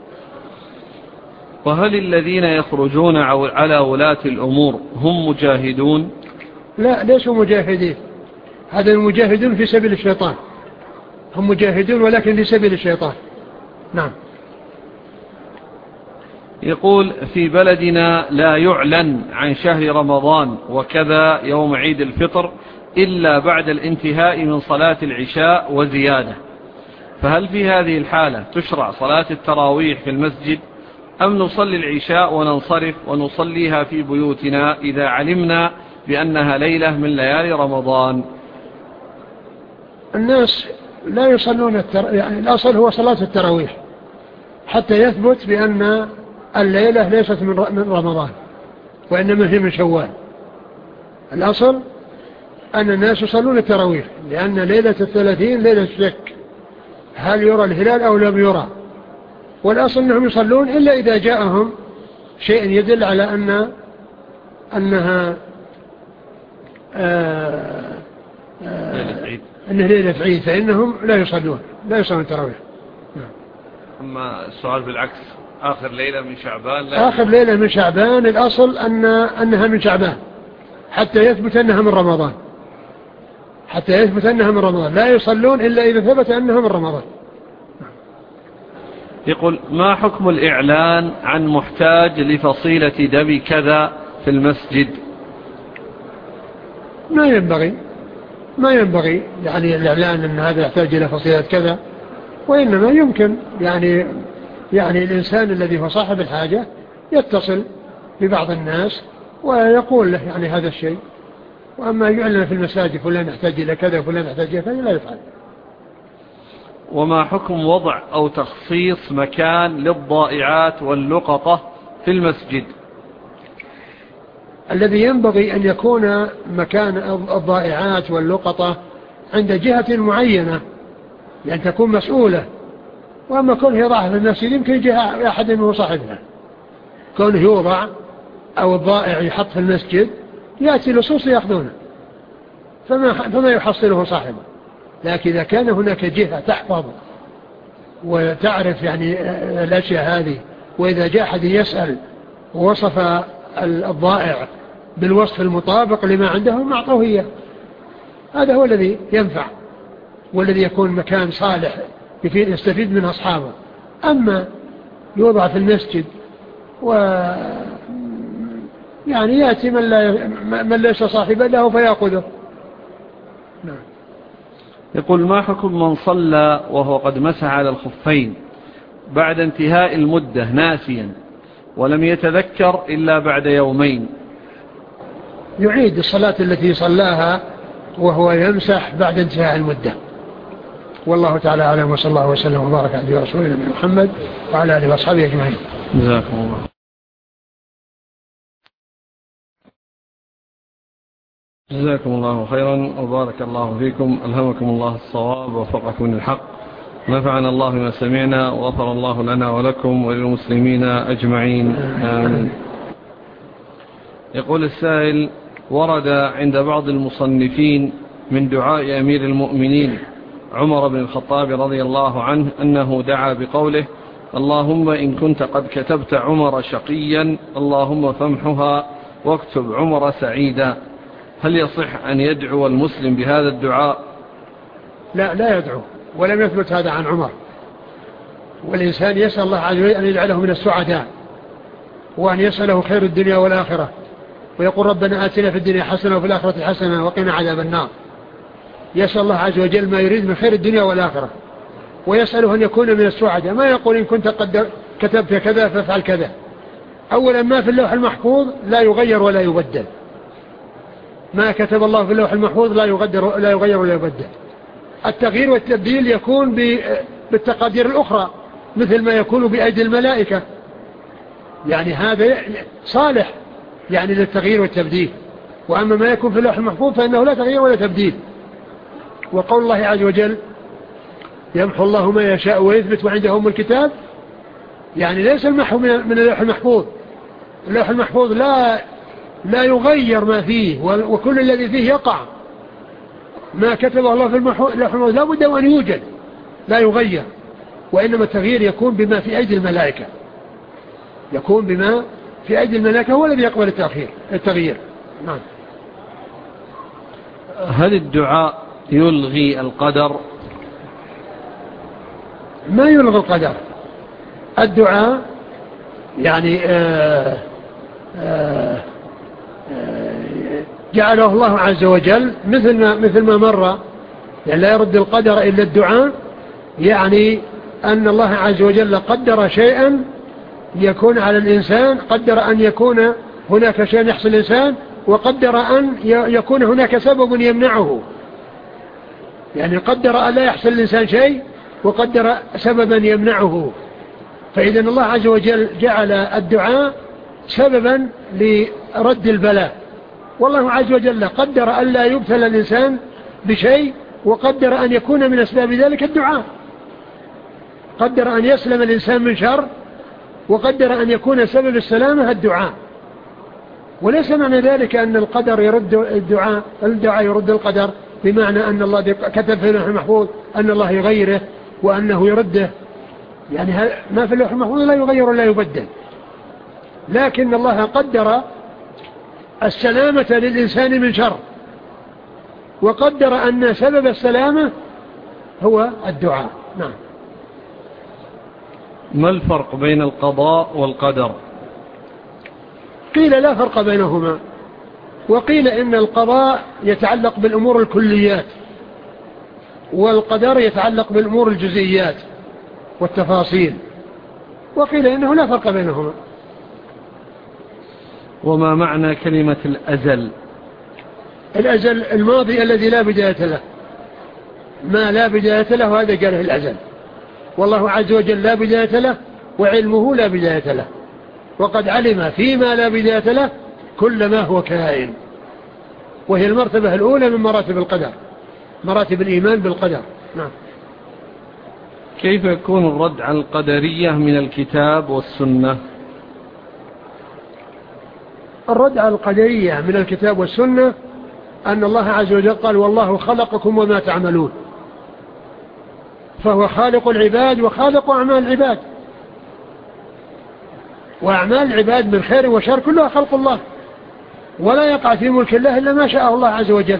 وهل الذين يخرجون على ولاة الأمور هم مجاهدون؟ لا، ليسوا مجاهدين، هذا المجاهدون في سبيل الشيطان، هم مجاهدون ولكن في سبيل الشيطان. نعم. يقول: في بلدنا لا يعلن عن شهر رمضان وكذا يوم عيد الفطر إلا بعد الانتهاء من صلاة العشاء وزيادة، فهل في هذه الحالة تشرع صلاة التراويح في المسجد أم نصلي العشاء وننصرف ونصليها في بيوتنا إذا علمنا بأنها ليلة من ليالي رمضان؟ الناس لا يصلون التر... يعني الأصل هو صلاة التراويح حتى يثبت بأن الليلة ليست من رمضان وإنما هي من شوال. الأصل أن الناس يصلون التراويح، لأن ليلة الثلاثين ليلة شك، هل يرى الهلال أو لم يرى. والأصل أنهم يصلون إلا إذا جاءهم شيء يدل على أن أنها آه آه أنها ليلة عيد، فإنهم لا يصلون لا يصلون التراويح. أما السؤال بالعكس، آخر ليلة من شعبان لا آخر ليلة من شعبان الأصل أن أنها من شعبان حتى يثبت أنها من رمضان، حتى يثبت أنها من رمضان، لا يصلون إلا إذا ثبت أنها من رمضان. يقول: ما حكم الإعلان عن محتاج لفصيلة دم كذا في المسجد؟ ما ينبغي ما ينبغي يعني الإعلان أن هذا يحتاج إلى فصيلة كذا، وإنما يمكن يعني يعني الإنسان الذي هو صاحب الحاجة يتصل ببعض الناس ويقول له يعني هذا الشيء، وأما يعلن في المساجد فلان يحتاج إلى كذا وفلان يحتاج إلى كذا لا يفعل. وما حكم وضع أو تخصيص مكان للضائعات واللقطة في المسجد؟ الذي ينبغي أن يكون مكان الضائعات واللقطة عند جهة معينة لأن تكون مسؤولة، وأما كونه يضعها في المسجد يمكن جهة أحد منه صاحبها، كونه يوضع أو الضائع يحط في المسجد يأتي لصوص يأخذونه فما, فما يحصله صاحبه. لكن إذا كان هناك جهة تحفظ وتعرف يعني الأشياء هذه، وإذا جاء أحد يسأل ووصف الضائع بالوصف المطابق لما عنده معطوه إياه، هذا هو الذي ينفع والذي يكون مكان صالح يستفيد منه أصحابه. أما يوضع في المسجد و يعني يأتي من, لا من ليس صاحبا له فيأخذه. نعم. يقول: ما حكم من صلى وهو قد مسح على الخفين بعد انتهاء المدة ناسيا ولم يتذكر إلا بعد يومين؟ يعيد الصلاة التي صلاها وهو يمسح بعد انتهاء المدة. والله تعالى أعلم، وصلى الله وسلم وبارك على رسولنا محمد وعلى آله وأصحابه أجمعين. جزاكم الله. جزاكم الله خيرا وبارك الله فيكم، ألهمكم الله الصواب ووفقكم للحق، نفعنا الله ما سمعنا وغفر الله لنا ولكم وللمسلمين أجمعين، آمين. يقول السائل: ورد عند بعض المصنفين من دعاء أمير المؤمنين عمر بن الخطاب رضي الله عنه أنه دعا بقوله: اللهم إن كنت قد كتبت عمر شقيا اللهم فامحها واكتب عمر سعيدا، هل يصح أن يدعو المسلم بهذا الدعاء؟ لا لا يدعو، ولم يثبت هذا عن عمر. والإنسان يسأل الله عز وجل أن يجعله من السعداء، وأن يسأله خير الدنيا والآخرة، ويقول ربنا آتنا في الدنيا حسنة وفي الآخرة حسنة وقنا عذاب النار. يسأل الله عز وجل ما يريد من خير الدنيا والآخرة، ويسأله أن يكون من السعداء. ما يقول إن كنت قد كتبت كذا فافعل كذا. أولا ما في اللوح المحفوظ لا يغير ولا يبدل، ما كتب الله في اللوح المحفوظ لا يغير لا يغير ولا يبدل. التغيير والتبديل يكون بالتقادير الأخرى مثل ما يكون بأيدي الملائكة، يعني هذا صالح يعني للتغيير والتبديل. وأما ما يكون في اللوح المحفوظ فإنه لا تغيير ولا تبديل. وقول الله عز وجل: يمحو الله ما يشاء ويثبت وعنده أم الكتاب، يعني ليس المحو من اللوح المحفوظ. اللوح المحفوظ لا لا يغير ما فيه، وكل الذي فيه يقع. ما كتبه الله في اللوح المحفوظ لا بد أن يوجد، لا يغير. وإنما التغيير يكون بما في أيدي الملائكة، يكون بما في أيدي الملائكة هو الذي يقبل التأخير التغيير. نعم. هل الدعاء يلغي القدر؟ ما يلغي القدر. الدعاء يعني آآ آآ جعله الله عز وجل مثل ما, مثل ما مر، يعني لا يرد القدر إلا الدعاء، يعني أن الله عز وجل قدر شيئا يكون على الإنسان، قدر أن يكون هناك شيء يحصل الإنسان، وقدر أن يكون هناك سبب يمنعه، يعني قدر أن لا يحصل الإنسان شيء وقدر سببا يمنعه. فإذا الله عز وجل جعل الدعاء سببا لرد البلاء، والله عز وجل قدر أن لا يبتلى الإنسان بشيء، وقدر أن يكون من أسباب ذلك الدعاء. قدر أن يسلم الإنسان من شر، وقدر أن يكون سبب السلامة الدعاء. وليس معنى ذلك أن القدر يرد الدعاء، الدعاء يرد القدر بمعنى أن الله كتب في اللوح المحفوظ أن الله يغيره وأنه يرده. يعني ما في اللوح المحفوظ لا يغير ولا يبدل، لكن الله قدر السلامة للإنسان من شر، وقدر أن سبب السلامة هو الدعاء. نعم. ما الفرق بين القضاء والقدر؟ قيل لا فرق بينهما، وقيل إن القضاء يتعلق بالأمور الكليات، والقدر يتعلق بالأمور الجزئيات والتفاصيل، وقيل إنه لا فرق بينهما. وما معنى كلمة الأزل؟ الأزل الماضي الذي لا بداية له، ما لا بداية له هذا قاله الأزل، والله عز وجل لا بداية له وعلمه لا بداية له، وقد علم فيما لا بداية له كل ما هو كائن، وهي المرتبة الأولى من مراتب القدر، مراتب الإيمان بالقدر. نعم. كيف يكون الرد على القدرية من الكتاب والسنة؟ الرد على القدرية من الكتاب والسنة أن الله عز وجل قال والله خلقكم وما تعملون، فهو خالق العباد وخالق أعمال العباد، وأعمال العباد من خير وشر كلها خلق الله، ولا يقع في ملك الله إلا ما شاء الله عز وجل.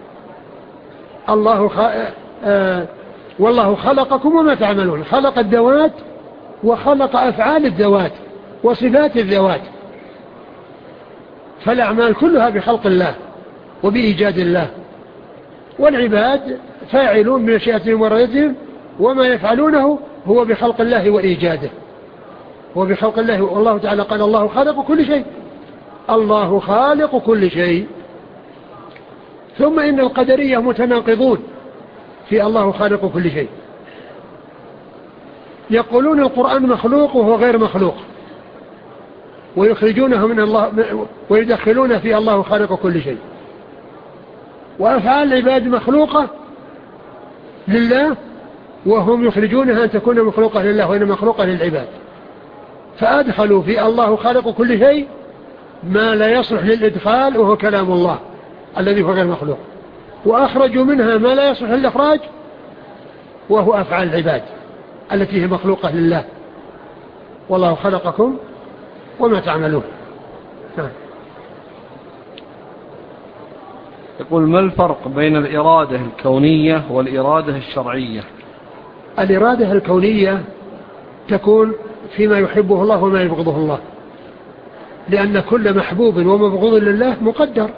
الله خ... آه... والله خلقكم وما تعملون، خلق الذوات وخلق أفعال الذوات وصفات الذوات، فالأعمال كلها بخلق الله وبإيجاد الله، والعباد فاعلون بمشيئتهم وإرادتهم، وما يفعلونه هو بخلق الله وإيجاده، هو بخلق الله. والله تعالى قال الله خالق كل شيء، الله خالق كل شيء. ثم إن القدرية متناقضون في الله خالق كل شيء، يقولون القرآن مخلوق وهو غير مخلوق، ويخرجونه من الله ويدخلون في الله خالق كل شيء، وأفعال العباد مخلوقة لله وهم يخرجونها أن تكون مخلوقة لله وإن مخلوقة للعباد، فأدخلوا في الله خالق كل شيء ما لا يصلح للإدخال وهو كلام الله الذي هو غير مخلوق، وأخرجوا منها ما لا يصلح للإخراج وهو أفعال العباد التي هي مخلوقة لله. والله خلقكم وما تعملون. يقول ما الفرق بين الإرادة الكونية والإرادة الشرعية؟ الإرادة الكونية تكون فيما يحبه الله وما يبغضه الله، لأن كل محبوب ومبغوض لله مقدر،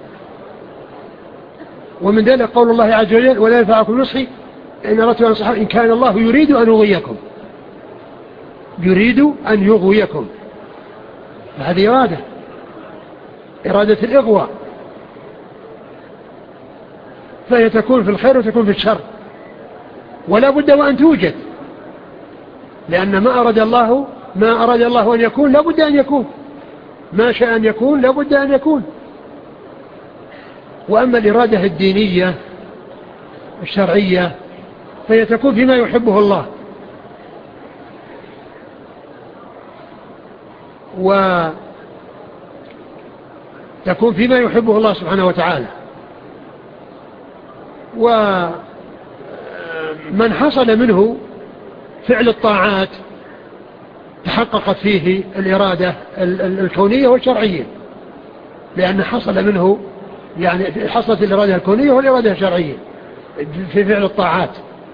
ومن ذلك قول الله عز وجل ولا ينفعكم نصحي إن أردت أن أنصح إن كان الله يريد أن يغويكم، يريد أن يغويكم، هذه إرادة، إرادة الإغواء، فهي تكون في الخير وتكون في الشر، ولا بد وأن توجد، لأن ما أراد الله ما أراد الله أن يكون لا بد أن يكون، ما شاء أن يكون لا بد أن يكون. وأما الإرادة الدينية الشرعية فهي تكون فيما يحبه الله، وتكون فيما يحبه الله سبحانه وتعالى، ومن حصل منه فعل الطاعات تحققت فيه الإرادة الكونية والشرعية، لأن حصل منه يعني حصلت الإرادة الكونية والإرادة الشرعية في فعل الطاعات.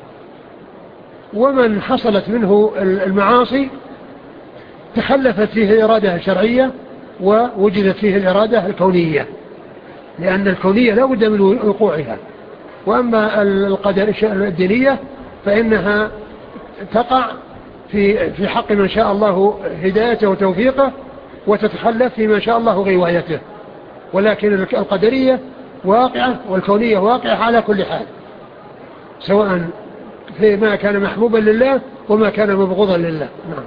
ومن حصلت منه المعاصي تخلفت فيه الإرادة الشرعية ووجدت فيه الإرادة الكونية، لأن الكونية لا بد من وقوعها. وأما القدر الدينية فإنها تقع في في حق من شاء الله هدايته وتوفيقه، وتتخلف فيما شاء الله غوايته، ولكن القدرية واقعة والكونية واقعة على كل حال، سواء فيما كان محبوبا لله وما كان مبغوضا لله. نعم.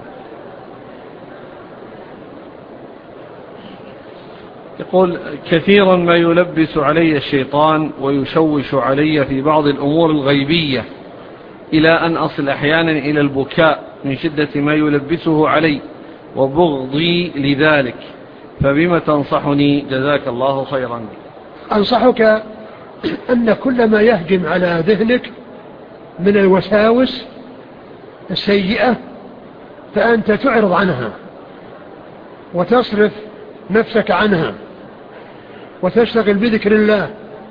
يقول كثيرا ما يلبس علي الشيطان ويشوش علي في بعض الأمور الغيبية إلى أن أصل أحيانا إلى البكاء من شدة ما يلبسه علي وبغضي لذلك، فبما تنصحني جزاك الله خيرا؟ أنصحك أن كل ما يهجم على ذهنك من الوساوس السيئة فأنت تعرض عنها وتصرف نفسك عنها وتشتغل بذكر الله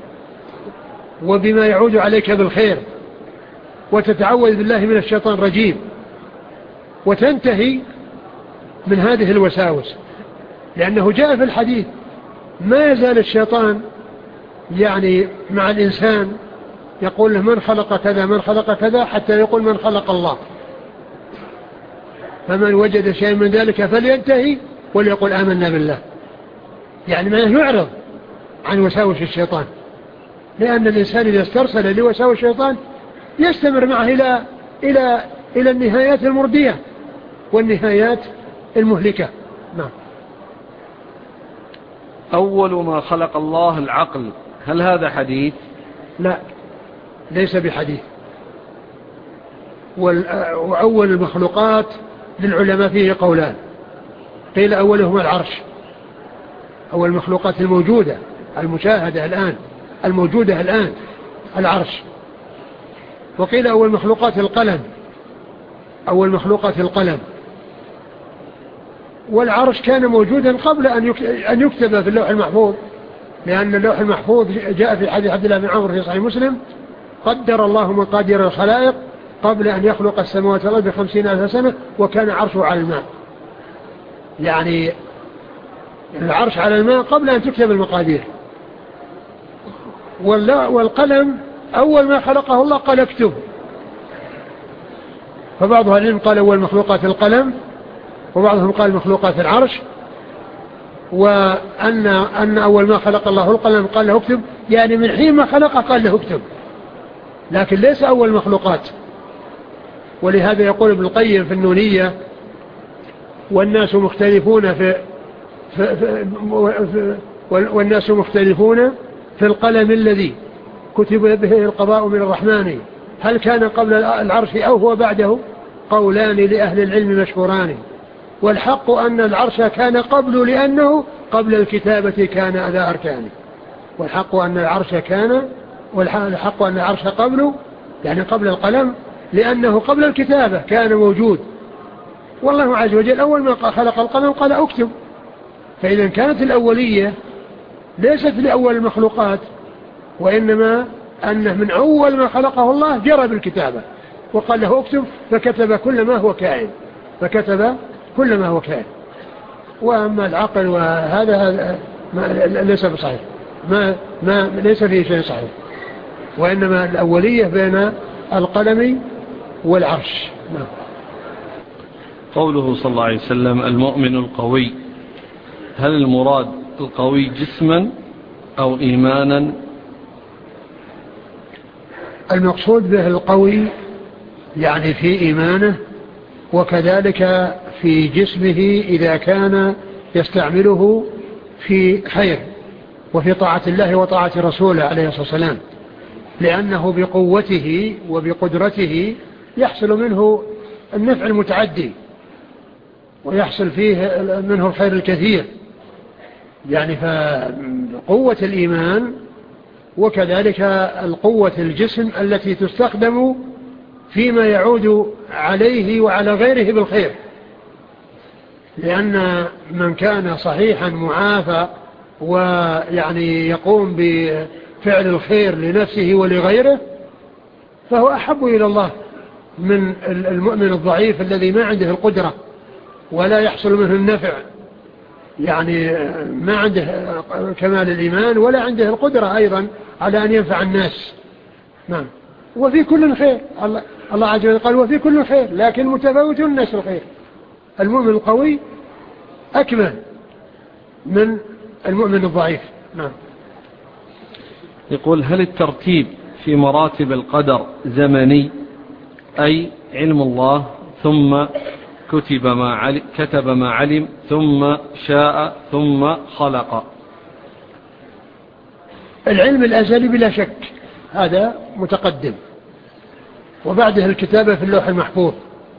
وبما يعود عليك بالخير وتتعوذ بالله من الشيطان الرجيم وتنتهي من هذه الوساوس. لأنه جاء في الحديث ما يزال الشيطان يعني مع الإنسان يقول له من خلق كذا من خلق كذا حتى يقول من خلق الله، فمن وجد شيء من ذلك فلينتهي وليقول آمنا بالله. يعني ما يعرض عن وساوس الشيطان، لأن الإنسان إذا استرسل لوساوس الشيطان يستمر معه إلى إلى إلى النهايات المردية والنهايات المهلكة. نعم. أول ما خلق الله العقل، هل هذا حديث؟ لا، ليس بحديث. وأول المخلوقات للعلماء فيه قولان، قيل أولهما العرش، أول المخلوقات الموجودة المشاهدة الآن الموجودة الآن العرش، وقيل أول مخلوقات القلم، أول مخلوقات القلم. والعرش كان موجودا قبل أن يكتب في اللوح المحفوظ، لأن اللوح المحفوظ جاء في حديث عبد الله بن عمرو في صحيح مسلم قدر الله مقادير الخلائق قبل أن يخلق السماوات والأرض بخمسين ألف سنة وكان عرشه على الماء. يعني العرش على الماء قبل أن تكتب المقادير. والقلم أول ما خلقه الله قال اكتب، فبعضها العلم قال أول مخلوقات القلم، وبعضهم قال مخلوقات العرش، وأن أن أول ما خلق الله القلم قال له اكتب، يعني من حين ما خلقه قال له اكتب، لكن ليس أول مخلوقات. ولهذا يقول ابن القيم في النونية والناس مختلفون في, في, في, في والناس مختلفون في القلم الذي كتب به القضاء من الرحمن، هل كان قبل العرش أو هو بعده؟ قولان لأهل العلم مشهوران، والحق أن العرش كان قبل لأنه قبل الكتابة كان ذا أركان، والحق أن العرش كان والحق أن العرش قبله يعني قبل القلم لأنه قبل الكتابة كان موجود. والله عز وجل أول ما خلق القلم قال اكتب، فإذا كانت الأولية ليست لأول المخلوقات، وإنما أنه من أول ما خلقه الله جرى بالكتابة وقال له اكتب، فكتب كل ما هو كائن فكتب كل ما هو كائن. وأما العقل وهذا ليس بصحيح، ما, ما ليس فيه شيء صحيح، وإنما الأولية بين القلم والعرش. نعم. قوله صلى الله عليه وسلم المؤمن القوي، هل المراد القوي جسما أو إيمانا؟ المقصود به القوي يعني في إيمانه، وكذلك في جسمه إذا كان يستعمله في خير وفي طاعة الله وطاعة رسوله عليه الصلاة والسلام، لأنه بقوته وبقدرته يحصل منه النفع المتعدي ويحصل فيه منه الخير الكثير. يعني فقوة الإيمان وكذلك القوة الجسم التي تستخدم فيما يعود عليه وعلى غيره بالخير، لأن من كان صحيحا معافى ويعني يقوم بفعل الخير لنفسه ولغيره فهو أحب إلى الله من المؤمن الضعيف الذي ما عنده القدرة ولا يحصل منه النفع، يعني ما عنده كمال الإيمان ولا عنده القدرة أيضا على أن ينفع الناس. نعم. وفي كل خير، الله, الله عز وجل قال وفي كل خير لكن متفاوت الناس الخير. المؤمن القوي أكمل من المؤمن الضعيف. نعم. يقول هل الترتيب في مراتب القدر زمني، أي علم الله ثم كتب ما علم, كتب ما علم ثم شاء ثم خلق؟ العلم الأزلي بلا شك هذا متقدم، وبعده الكتابة في اللوح المحفوظ،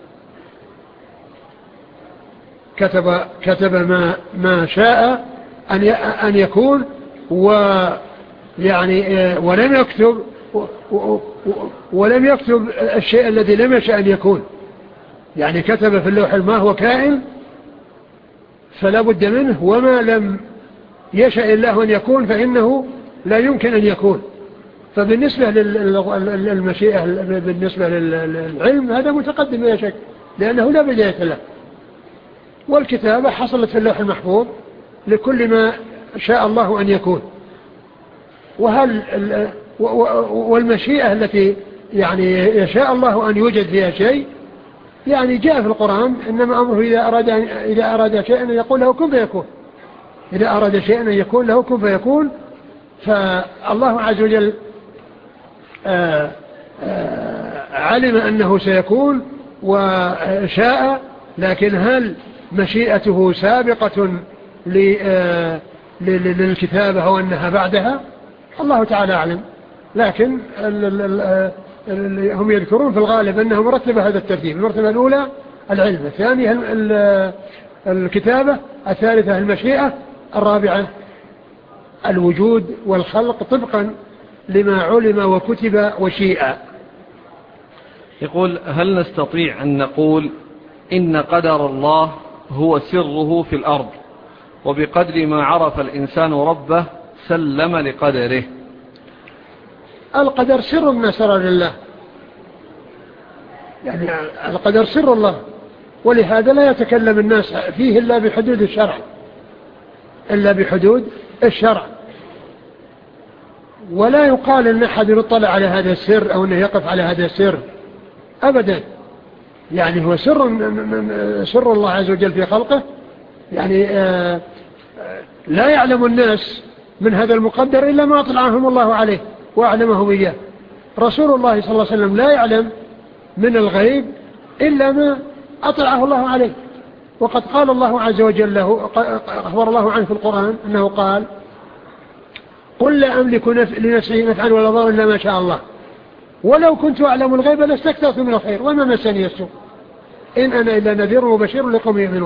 كتب كتب ما ما شاء أن أن يكون، ويعني ولم يكتب ولم يكتب الشيء الذي لم يشاء أن يكون. يعني كتب في اللوح ما هو كائن فلا بد منه، وما لم يشاء الله أن يكون فإنه لا يمكن أن يكون. فبالنسبة للمشيئة بالنسبة للعلم هذا متقدم بلا شك، لأنه لا بداية له. والكتابة حصلت في اللوح المحفوظ لكل ما شاء الله أن يكون. وهل والمشيئة التي يعني يشاء الله أن يوجد فيها شيء يعني جاء في القرآن إنما أمره إذا أراد إذا أراد شيئا أن يقول له كن فيكون. إذا أراد شيئا أن يكون له كن فيكون. فالله عز وجل آآ آآ علم أنه سيكون وشاء، لكن هل مشيئته سابقة للكتابة أو أنها بعدها؟ الله تعالى أعلم. لكن هم يذكرون في الغالب أنه مرتبة هذا الترتيب. المرتبة الأولى العلم، الثانية الكتابة، الثالثة المشيئة، الرابعة الوجود والخلق طبقا لما علم وكتب وشيء. يقول: هل نستطيع أن نقول إن قدر الله هو سره في الأرض، وبقدر ما عرف الإنسان ربه سلم لقدره؟ القدر سر من أسرار الله، يعني القدر سر الله، ولهذا لا يتكلم الناس فيه إلا بحدود الشرع إلا بحدود الشرع ولا يقال أن أحد يطلع على هذا السر أو أنه يقف على هذا السر أبدا. يعني هو سر من سر الله عز وجل في خلقه، يعني آآ آآ لا يعلم الناس من هذا المقدر إلا ما أطلعهم الله عليه وأعلمهم إياه. رسول الله صلى الله عليه وسلم لا يعلم من الغيب إلا ما أطلعه الله عليه. وقد قال الله عز وجل له، أخبر الله عنه في القرآن أنه قال: قل لا أملك لنفسي نفعا ولا ضرا إلا ما شاء الله ولو كنت أعلم الغيب لاستكثرت من الخير وما مسني السوء إن أنا إلا نذير وبشير لقوم يؤمنون.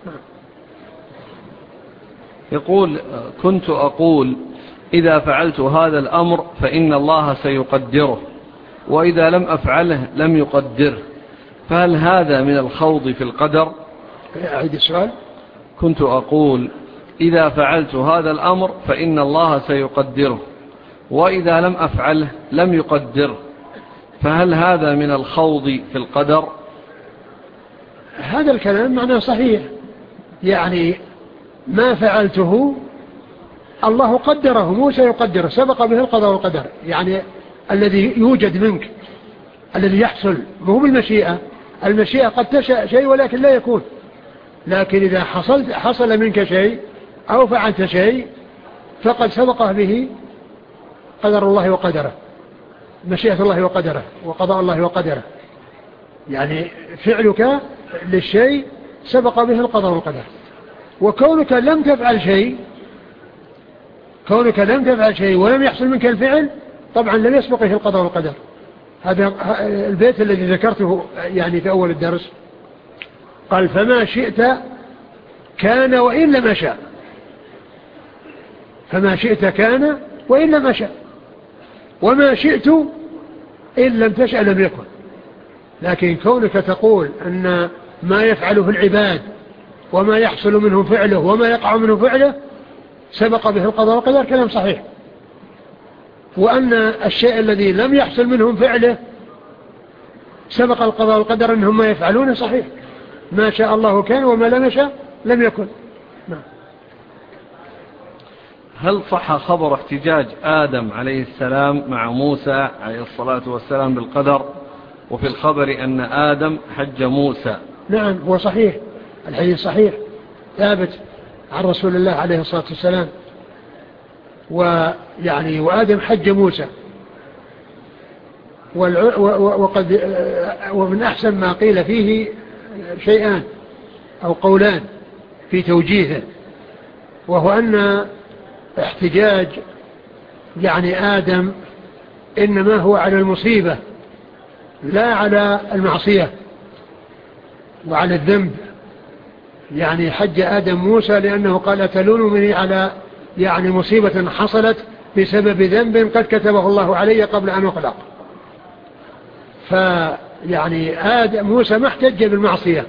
يقول: كنت أقول إذا فعلت هذا الأمر فإن الله سيقدره، وإذا لم أفعله لم يقدره، فهل هذا من الخوض في القدر؟ أعيد السؤال. كنت أقول إذا فعلت هذا الأمر فإن الله سيقدره، وإذا لم أفعله لم يقدره، فهل هذا من الخوض في القدر؟ هذا الكلام معناه صحيح، يعني ما فعلته الله قدره مو سيقدره، سبق به القضاء والقدر. يعني الذي يوجد منك الذي يحصل مو بالمشيئة، المشيئة قد تشاء شيء ولكن لا يكون، لكن إذا حصلت حصل منك شيء أو فعلت شيء فقد سبق به قدر الله وقدره، مشيئة الله وقدره وقضاء الله وقدره. يعني فعلك للشيء سبق به القضاء والقدر. وكونك لم تفعل شيء كونك لم تفعل شيء ولم يحصل منك الفعل طبعا لم يسبق به القضاء والقدر. هذا البيت الذي ذكرته يعني في أول الدرس قال: فما شئت كان وإن لم أشاء. فما شئت كان وإن لم أشاء، وما شئت إن لم تشأ لم يكن. لكن كونك تقول أن ما يفعله العباد وما يحصل منه فعله وما يقع منه فعله سبق به القضاء والقدر كلام صحيح، وأن الشيء الذي لم يحصل منهم فعله سبق القضاء والقدر أنهم ما يفعلونه صحيح. ما شاء الله كان وما لم يشاء لم يكن. نعم. هل صح خبر احتجاج آدم عليه السلام مع موسى عليه الصلاة والسلام بالقدر، وفي الخبر أن آدم حج موسى؟ نعم هو صحيح، الحديث صحيح ثابت عن رسول الله عليه الصلاة والسلام. ويعني وآدم حج موسى، وقد ومن أحسن ما قيل فيه شيئان أو قولان في توجيهه، وهو أن احتجاج يعني آدم إنما هو على المصيبة لا على المعصية وعلى الذنب. يعني حج آدم موسى لأنه قال: أتلونني على يعني مصيبة حصلت بسبب ذنب قد كتبه الله علي قبل أن أخلق. يعني آدم موسى ما احتج بالمعصية،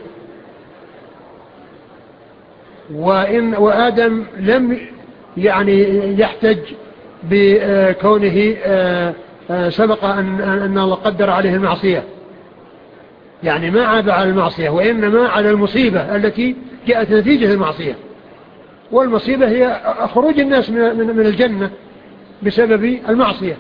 وإن وآدم لم يعني يحتج بكونه سبق أن, أن الله قدر عليه المعصية، يعني ما عاب على المعصية وإنما على المصيبة التي جاءت نتيجة المعصية. والمصيبة هي خروج الناس من الجنة بسبب المعصية.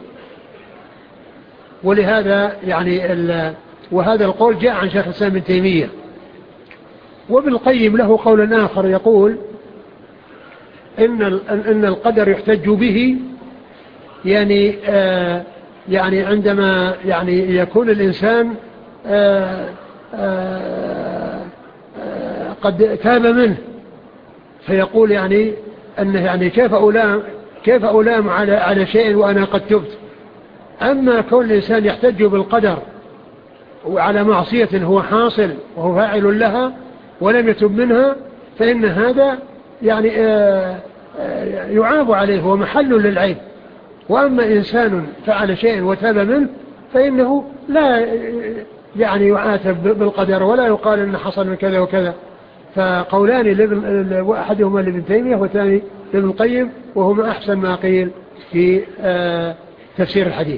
ولهذا يعني وهذا القول جاء عن شيخ الإسلام ابن تيمية. وابن القيم له قول آخر يقول إن إن القدر يحتج به يعني آه يعني عندما يعني يكون الإنسان آه آه آه قد تاب منه، فيقول يعني أنه يعني كيف ألام كيف ألام على على شيء وأنا قد تبت. أما كون الإنسان يحتج بالقدر وعلى معصية هو حاصل وهو فاعل لها ولم يتب منها، فإن هذا يعني آآ آآ يعاب عليه ومحل للعيب. وأما إنسان فعل شيء وتاب منه فإنه لا يعني يعاتب بالقدر ولا يقال إن حصل من كذا وكذا. فقولان أحدهما لابن تيمية والثاني لابن القيم، وهما أحسن ما قيل في تفسير الحديث.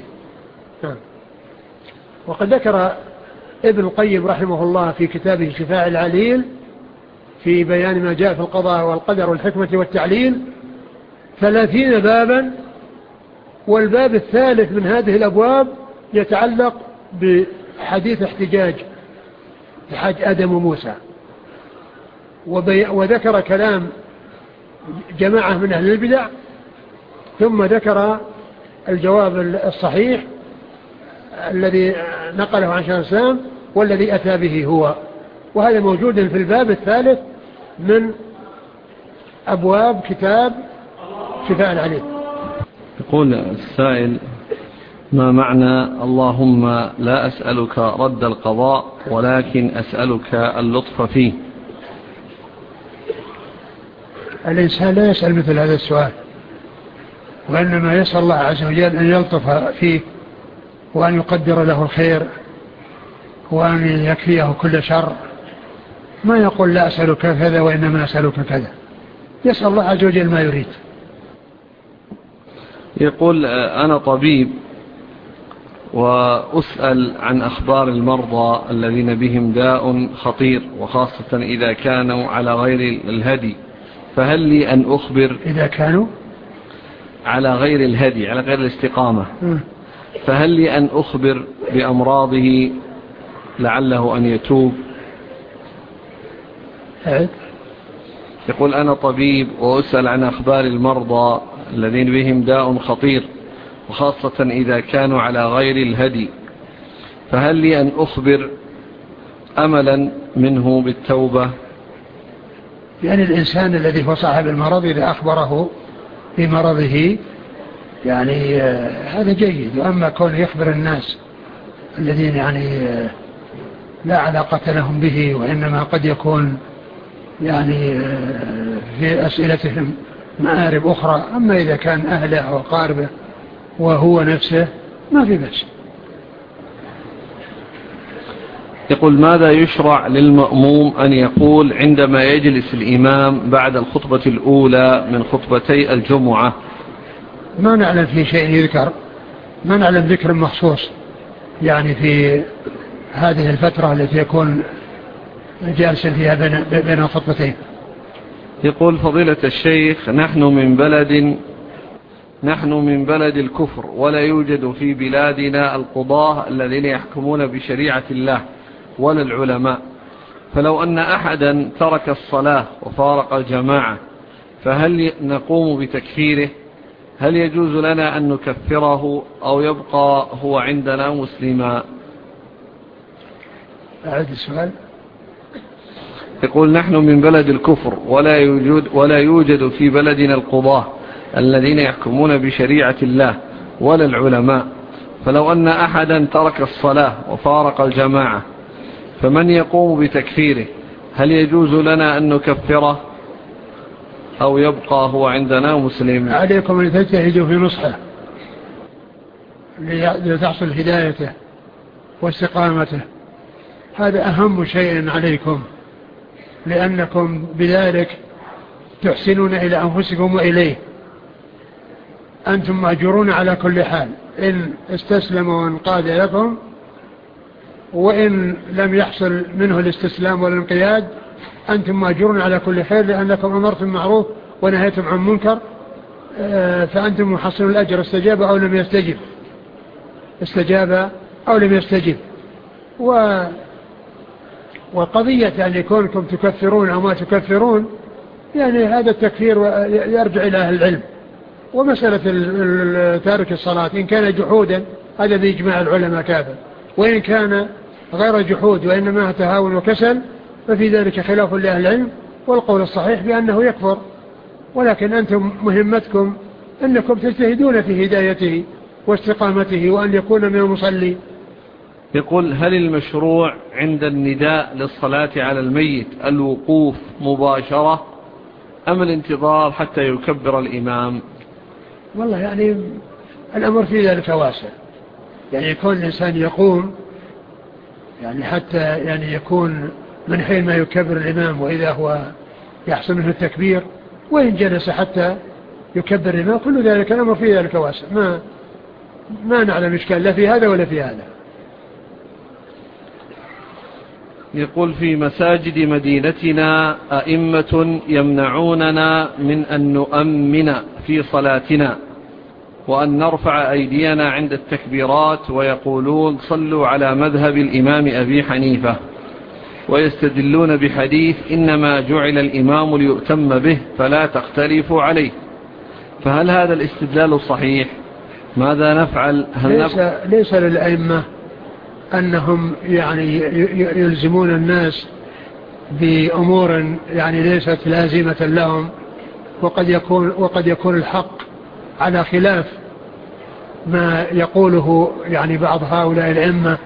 وقد ذكر ابن القيم رحمه الله في كتابه شفاء العليل في بيان ما جاء في القضاء والقدر والحكمة والتعليل ثلاثين بابا، والباب الثالث من هذه الأبواب يتعلق بحديث احتجاج حج آدم وموسى، وذكر كلام جماعة من أهل البدع، ثم ذكر الجواب الصحيح الذي نقله عن شيخ الإسلام والذي أتى به هو، وهذا موجود في الباب الثالث من أبواب كتاب شفاء العليل. يقول السائل: ما معنى اللهم لا أسألك رد القضاء ولكن أسألك اللطف فيه؟ الإنسان لا يسأل مثل هذا السؤال، وإنما يسأل الله عز وجل أن يلطف فيه وأن يقدر له الخير وأن يكفيه كل شر. ما يقول لا أسألك كذا وإنما أسألك كذا، يسأل الله عز وجل ما يريد. يقول: أنا طبيب وأسأل عن أخبار المرضى الذين بهم داء خطير، وخاصة إذا كانوا على غير الهدي، فهل لي أن أخبر إذا كانوا على غير الهدي على غير الاستقامة م. فهل لي أن أخبر بأمراضه لعله أن يتوب؟ هل. يقول: أنا طبيب وأسأل عن أخبار المرضى الذين بهم داء خطير، وخاصة إذا كانوا على غير الهدي، فهل لي أن أخبر أملا منه بالتوبة؟ يعني الإنسان الذي هو صاحب المرض إذا أخبره بمرضه يعني آه هذا جيد. وأما كون يخبر الناس الذين يعني آه لا علاقة لهم به، وإنما قد يكون يعني آه في أسئلتهم مآرب أخرى، أما إذا كان أهله أو قاربه وهو نفسه ما في بس. يقول: ماذا يشرع للمأموم أن يقول عندما يجلس الإمام بعد الخطبة الأولى من خطبتي الجمعة؟ ما نعلم في شيء يذكر، ما نعلم ذكر مخصوص يعني في هذه الفترة التي يكون جالسا فيها بين, بين الخطبتين. يقول: فضيلة الشيخ، نحن من بلد نحن من بلد الكفر، ولا يوجد في بلادنا القضاة الذين يحكمون بشريعة الله ولا العلماء، فلو أن أحدا ترك الصلاة وفارق الجماعة فهل نقوم بتكفيره؟ هل يجوز لنا أن نكفره أو يبقى هو عندنا مسلما؟ أعد السؤال. يقول: نحن من بلد الكفر، ولا يوجد, ولا يوجد في بلدنا القضاة الذين يحكمون بشريعة الله ولا العلماء، فلو أن أحدا ترك الصلاة وفارق الجماعة فمن يقوم بتكفيره؟ هل يجوز لنا أن نكفره أو يبقى هو عندنا مسلم؟ عليكم أن تجتهدوا في نصحه لتحصل هدايته واستقامته هذا أهم شيء عليكم، لأنكم بذلك تحسنون إلى أنفسكم وإليه. أنتم مأجورون على كل حال، إن استسلم وانقاد لكم، وإن لم يحصل منه الاستسلام والانقياد أنتم مأجورون على كل خير، لأنكم أمرتم معروف ونهيتم عن منكر، فأنتم محصلون الأجر، استجاب أو لم يستجب، استجاب أو لم يستجب. و وقضية أن يكونكم تكفرون أو ما تكفرون، يعني هذا التكفير يرجع إلى أهل العلم. ومسألة تارك الصلاة إن كان جحودا هذا بإجماع العلماء كافر، وإن كان غير جحود وإنما تهاون وكسل ففي ذلك خلاف لأهل العلم، والقول الصحيح بأنه يكفر. ولكن أنتم مهمتكم أنكم تجتهدون في هدايته واستقامته وأن يكون من المصلي. يقول: هل المشروع عند النداء للصلاة على الميت الوقوف مباشرة أم الانتظار حتى يكبر الإمام؟ والله يعني الأمر في ذلك واسع، يعني يكون الإنسان يقوم يعني حتى يعني يكون من حين ما يكبر الإمام وإذا هو يحصل منه التكبير، وإن جلس حتى يكبر الإمام، كل ذلك الأمر في ذلك واسع، ما ما نعلم إشكال لا في هذا ولا في هذا. يقول: في مساجد مدينتنا أئمة يمنعوننا من أن نؤمن في صلاتنا وأن نرفع أيدينا عند التكبيرات، ويقولون صلوا على مذهب الإمام أبي حنيفة، ويستدلون بحديث إنما جعل الإمام ليؤتم به فلا تختلفوا عليه. فهل هذا الاستدلال صحيح؟ ماذا نفعل؟ هل ليس, ليس للأئمة أنهم يعني يلزمون الناس بأمور يعني ليست لازمة لهم، وقد يكون, وقد يكون الحق على خلاف ما يقوله يعني بعض هؤلاء الأئمة.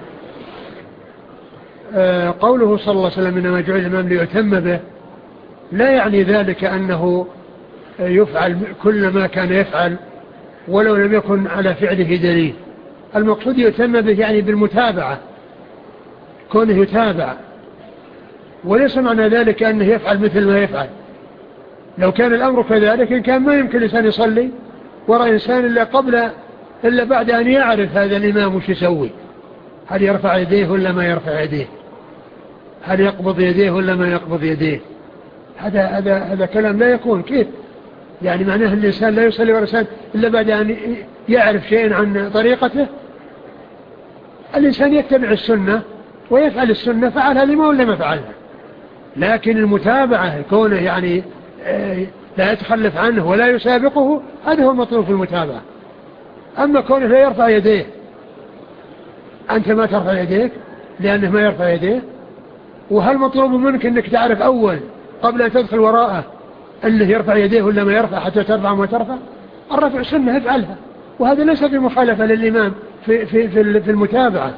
قوله صلى الله عليه وسلم إنما جعل الإمام ليؤتم به لا يعني ذلك أنه يفعل كل ما كان يفعل ولو لم يكن على فعله دليل. المقصود يؤتم به يعني بالمتابعة، كونه يتابع، وليس معنى ذلك أنه يفعل مثل ما يفعل. لو كان الأمر كذلك كان ما يمكن الإنسان يصلي وراء إنسان إلا قبل إلا بعد أن يعرف هذا الإمام وش يسوي، هل يرفع يديه ولا ما يرفع يديه، هل يقبض يديه ولا ما يقبض يديه. هذا هذا هذا كلام لا يكون. كيف يعني؟ معناه الإنسان لا يصلي وراء إنسان إلا بعد أن يعرف شيئا عن طريقته. الإنسان يتبع السنة ويفعل السنة، فعلها لما ولا ما فعلها. لكن المتابعة كونه يعني لا يتخلف عنه ولا يسابقه، هذا هو المطلوب في المتابعة. أما كونه لا يرفع يديه، أنت ما ترفع يديك لأنه ما يرفع يديه، وهل مطلوب منك أنك تعرف أول قبل أن تدخل وراءه أنه يرفع يديه ولا ما يرفع حتى ترفع وما ترفع؟ الرفع سنة افعلها، وهذا ليس في مخالفة للإمام في, في, في, في المتابعة.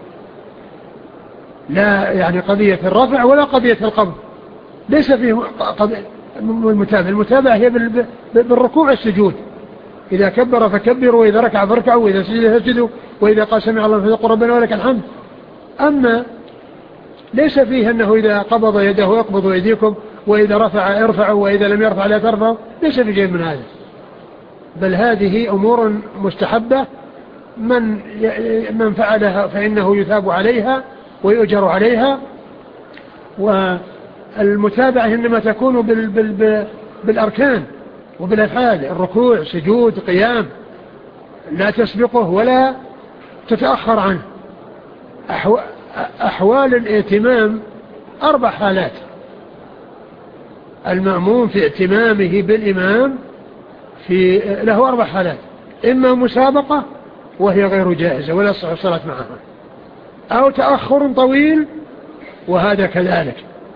لا يعني قضية الرفع ولا قضية القبض ليس فيه المتابعة. المتابعة هي بالركوع والسجود، إذا كبر فكبروا، وإذا ركع فاركعوا، وإذا سجد فسجدوا، وإذا قال سمع الله فيقول ربنا ولك الحمد. أما ليس فيه أنه إذا قبض يده يقبض يديكم، وإذا رفع ارفعوا، وإذا لم يرفع لا ترفعوا، ليس في شيء من هذا. بل هذه أمور مستحبة، من من فعلها فإنه يثاب عليها ويؤجر عليها. والمتابعة إنما تكون بال بال بالأركان وبالأفعال، الركوع سجود قيام، لا تسبقه ولا تتأخر عنه. أحوال الائتمام أربع حالات. المأموم في ائتمامه بالإمام في له أربع حالات: إما مسابقة وهي غير جائزة ولا تصح الصلاة معها، أو تأخر طويل وهذا كذلك،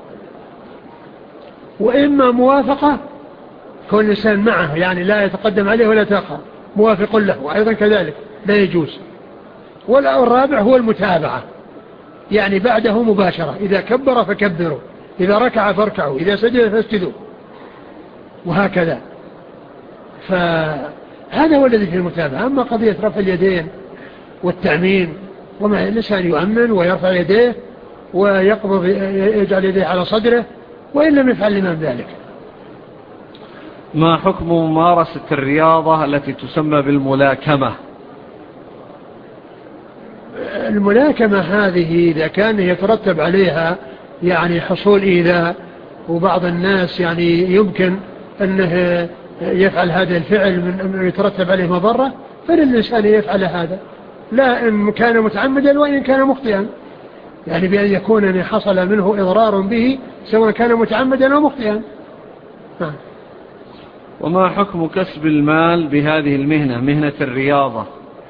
وإما موافقة كل إنسان معه يعني لا يتقدم عليه ولا تأخر، موافق له وأيضا كذلك لا يجوز. والرابع هو المتابعة، يعني بعده مباشرة، إذا كبر فكبروا، إذا ركع فاركعوا، إذا سجد فاسجدوا، وهكذا. فهذا هو الذي في المتابعة. أما قضية رفع اليدين والتأمين وما الإنسان يؤمن ويرفع يديه ويقبض يجعل يديه على صدره، وإن لم يفعل الإمام ذلك. ما حكم ممارسة الرياضة التي تسمى بالملاكمة؟ الملاكمة هذه إذا كان يترتب عليها يعني حصول إيذاء، وبعض الناس يعني يمكن أنه يفعل هذا الفعل من يترتب عليه مضرة، فللإنسان يفعل هذا، لا إن كان متعمدا وإن كان مخطئا، يعني بأن يكون أن حصل منه إضرار به سواء كان متعمدا أو مخطئا. وما حكم كسب المال بهذه المهنة، مهنة الرياضة؟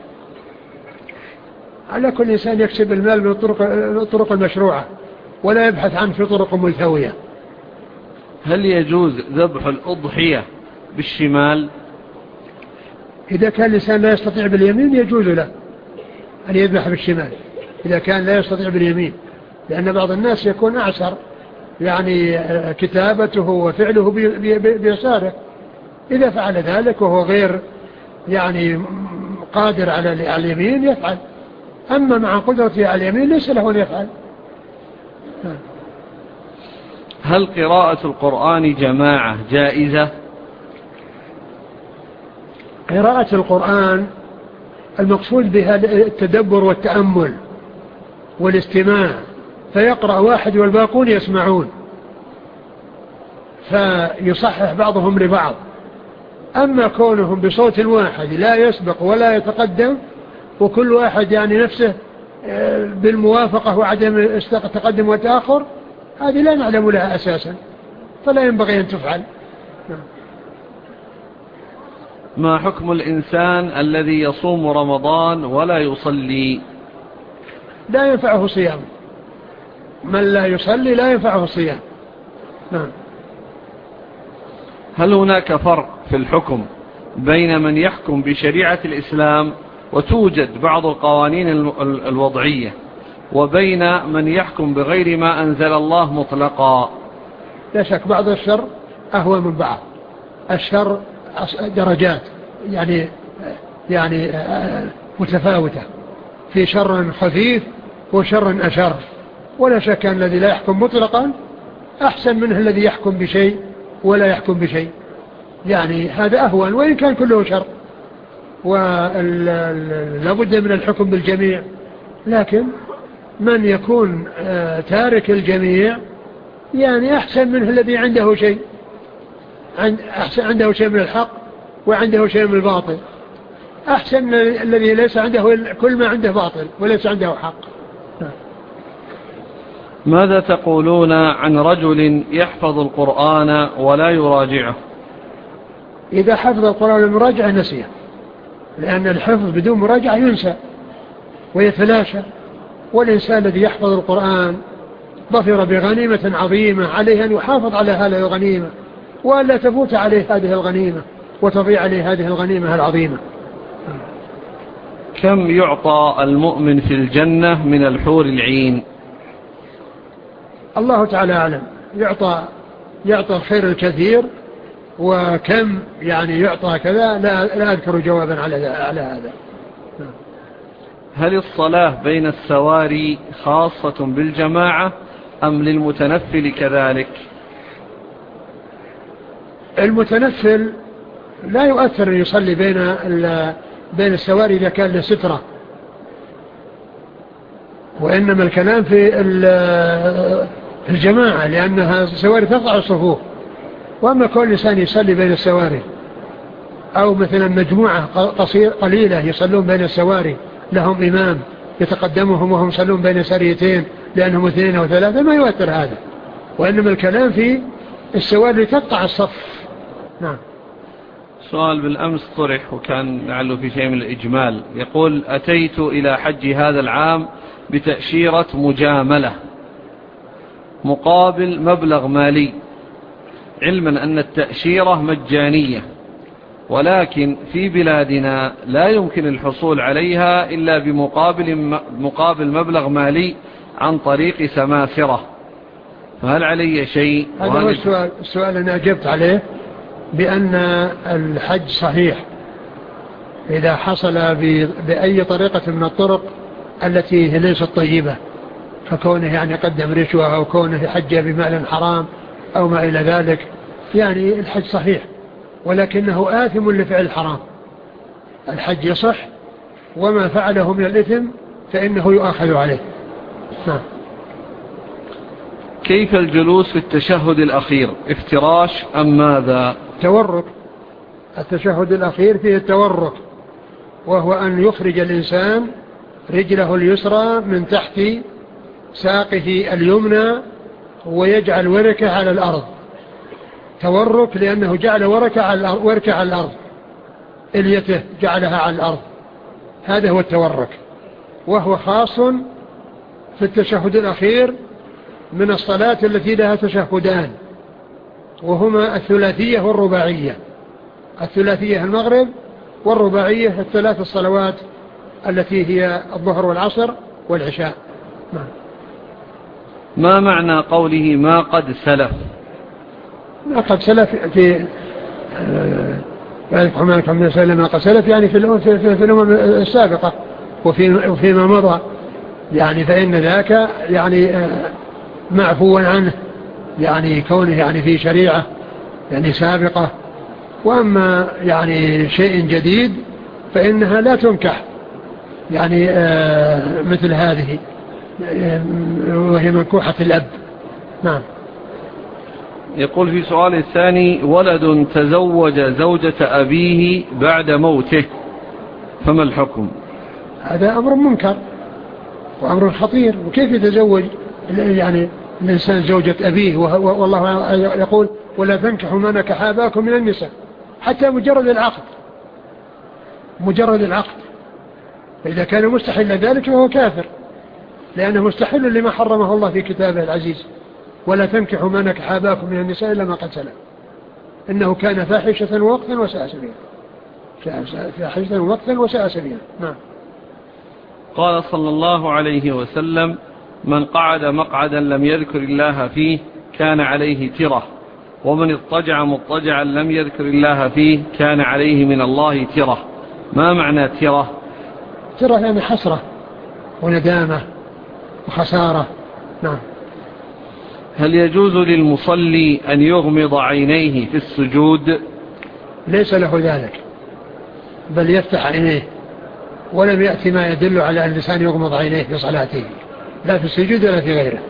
على كل إنسان يكسب المال بالطرق الطرق المشروعة، ولا يبحث عنه في طرق ملتوية. هل يجوز ذبح الأضحية بالشمال؟ إذا كان الإنسان لا يستطيع باليمين يجوز له أن يذبح بالشمال، إذا كان لا يستطيع باليمين، لأن بعض الناس يكون أعسر يعني كتابته وفعله بيساره، إذا فعل ذلك وهو غير يعني قادر على اليمين يفعل، أما مع قدرته على اليمين ليس له أن يفعل. هل قراءة القرآن جماعة جائزة؟ قراءة القرآن المقصود بها التدبر والتأمل والاستماع، فيقرأ واحد والباقون يسمعون، فيصحح بعضهم لبعض. أما كونهم بصوت واحد لا يسبق ولا يتقدم، وكل واحد يعني نفسه بالموافقة وعدم التقدم والتأخر، هذه لا نعلم لها أساسا، فلا ينبغي أن تفعل. ما حكم الإنسان الذي يصوم رمضان ولا يصلي؟ لا ينفعه صيام، من لا يصلي لا ينفعه صيام. نعم. هل هناك فرق في الحكم بين من يحكم بشريعة الإسلام وتوجد بعض القوانين الوضعية، وبين من يحكم بغير ما أنزل الله مطلقا؟ لا شك بعض الشر أهوى من بعض، الشر درجات يعني يعني متفاوتة، في شر خفيف وشر أشر، ولا شك أن الذي لا يحكم مطلقا أحسن منه الذي يحكم بشيء ولا يحكم بشيء، يعني هذا أهون وإن كان كله شر، ولا بد من الحكم بالجميع، لكن من يكون تارك الجميع يعني أحسن منه الذي عنده شيء، عنده شيء من الحق وعنده شيء من الباطل، أحسن من الذي ليس عنده كل ما عنده باطل وليس عنده حق. ماذا تقولون عن رجل يحفظ القرآن ولا يراجعه؟ إذا حفظ القرآن المراجعة نسيه، لأن الحفظ بدون مراجعة ينسى ويتلاشى، والإنسان الذي يحفظ القرآن ظفر بغنيمة عظيمة، عليه أن يحافظ على هذه الغنيمة وألا تفوت عليه هذه الغنيمة وتضيع عليه هذه الغنيمة العظيمة. كم يعطى المؤمن في الجنة من الحور العين؟ الله تعالى أعلم، يعطى يعطى الخير الكثير، وكم يعني يعطى كذا لا, لا أذكر جوابا على على هذا. هل الصلاة بين السواري خاصة بالجماعة أم للمتنفل كذلك؟ المتنفل لا يؤثر أن يصلي بين بين السواري إذا كان له سترة، وإنما الكلام في الجماعة، لأنها السواري تقطع الصفوف. وأما كل إنسان يصلي بين السواري، أو مثلا مجموعة قصير قليلة يصلون بين السواري لهم إمام يتقدمهم وهم يصلون بين سريتين لأنهم اثنين أو ثلاثة، ما يؤثر هذا، وإنما الكلام في السواري تقطع الصف. نعم. سؤال بالأمس طرح وكان لعله في شيء من الإجمال، يقول: أتيت إلى حج هذا العام بتأشيرة مجاملة مقابل مبلغ مالي، علما أن التأشيرة مجانية، ولكن في بلادنا لا يمكن الحصول عليها إلا بمقابل مقابل مبلغ مالي عن طريق سماسرة، فهل علي شيء؟ هذا هو السؤال, السؤال أنا أجبت عليه بأن الحج صحيح إذا حصل بأي طريقة من الطرق التي ليست طيبة، فكونه يعني قدم رشوة أو كونه حج بمال حرام أو ما إلى ذلك، يعني الحج صحيح ولكنه آثم لفعل الحرام. الحج يصح وما فعله من الإثم فإنه يؤاخذ عليه. نعم. كيف الجلوس في التشهد الأخير، افتراش أم ماذا؟ تورك. التشهد الأخير فيه التورك، وهو أن يخرج الإنسان رجله اليسرى من تحت ساقه اليمنى ويجعل وركه على الأرض. تورك لأنه جعل وركه على الأرض, وركه على الأرض. إليته جعلها على الأرض، هذا هو التورك، وهو خاص في التشهد الأخير من الصلاة التي لها تشهدان، وهما الثلاثية والرباعية. الثلاثية المغرب، والرباعية الثلاث الصلوات التي هي الظهر والعصر والعشاء. نعم. ما معنى قوله ما قد سلف؟ ما قد سلف في ذلك حمانك من سلم ما قد سلف يعني في الأمم السابقة وفي وفيما مضى، يعني فإن ذاك يعني معفوا عنه، يعني كونه يعني في شريعة يعني سابقة. وأما يعني شيء جديد فإنها لا تنكح، يعني مثل هذه وهي منكوحة الأب. نعم. يقول في سؤال الثاني: ولد تزوج زوجة أبيه بعد موته فما الحكم؟ هذا أمر منكر وأمر خطير. وكيف يتزوج يعني الإنسان زوجة أبيه والله يقول ولا تنكحوا ما نكح آباءكم من النساء، حتى مجرد العقد، مجرد العقد. فإذا كان مستحيل ذلك فهو كافر، لأنه مستحيل لما حرمه الله في كتابه العزيز: ولا تنكحوا ما نكح آباءكم من النساء إلا ما قد سلف إنه كان فاحشة ووقتا وساء سبيلا. فاحشة ووقتا وساء سبيلا. نعم. قال صلى الله عليه وسلم: من قعد مقعدا لم يذكر الله فيه كان عليه ترة، ومن اضطجع مضطجعا لم يذكر الله فيه كان عليه من الله ترة. ما معنى ترة؟ ترة يعني حسرة وندامة وخسارة. نعم. هل يجوز للمصلي أن يغمض عينيه في السجود؟ ليس له ذلك، بل يفتح عينيه، ولم يأتي ما يدل على أن الإنسان يغمض عينيه في صلاته، لا في السجود ولا في غيره.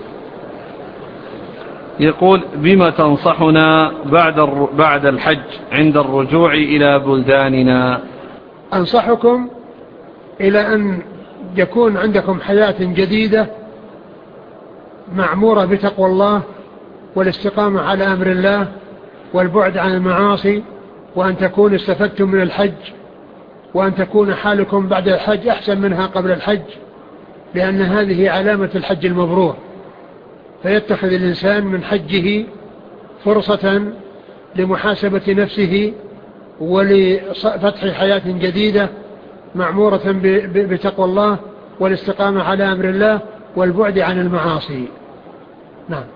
يقول: بما تنصحنا بعد بعد الحج عند الرجوع إلى بلداننا؟ أنصحكم إلى أن يكون عندكم حياة جديدة معمورة بتقوى الله والاستقامة على أمر الله والبعد عن المعاصي، وأن تكون استفدتم من الحج، وأن تكون حالكم بعد الحج أحسن منها قبل الحج، لأن هذه علامة الحج المبرور. فيتخذ الإنسان من حجه فرصة لمحاسبة نفسه ولفتح حياة جديدة معمورة بتقوى الله والاستقامة على أمر الله والبعد عن المعاصي. نعم.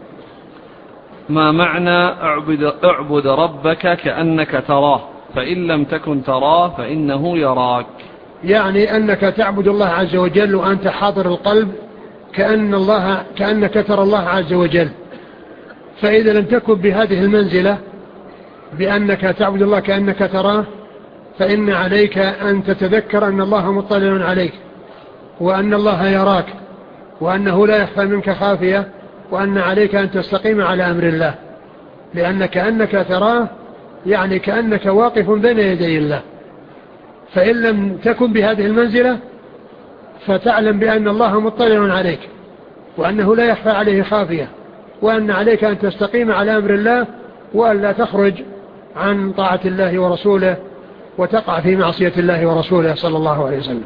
ما معنى اعبد, اعبد ربك كأنك تراه فإن لم تكن تراه فإنه يراك؟ يعني أنك تعبد الله عز وجل وأنت حاضر القلب كأن الله كأنك ترى الله عز وجل. فإذا لم تكن بهذه المنزلة بأنك تعبد الله كأنك تراه، فإن عليك أن تتذكر أن الله مطلع عليك، وأن الله يراك، وأنه لا يخفى منك خافية، وأن عليك أن تستقيم على أمر الله، لأن كأنك تراه يعني كأنك واقف بين يدي الله. فإن لم تكن بهذه المنزلة فتعلم بأن الله مطلع عليك، وأنه لا يخفى عليه خافية، وأن عليك أن تستقيم على أمر الله، وأن لا تخرج عن طاعة الله ورسوله وتقع في معصية الله ورسوله صلى الله عليه وسلم.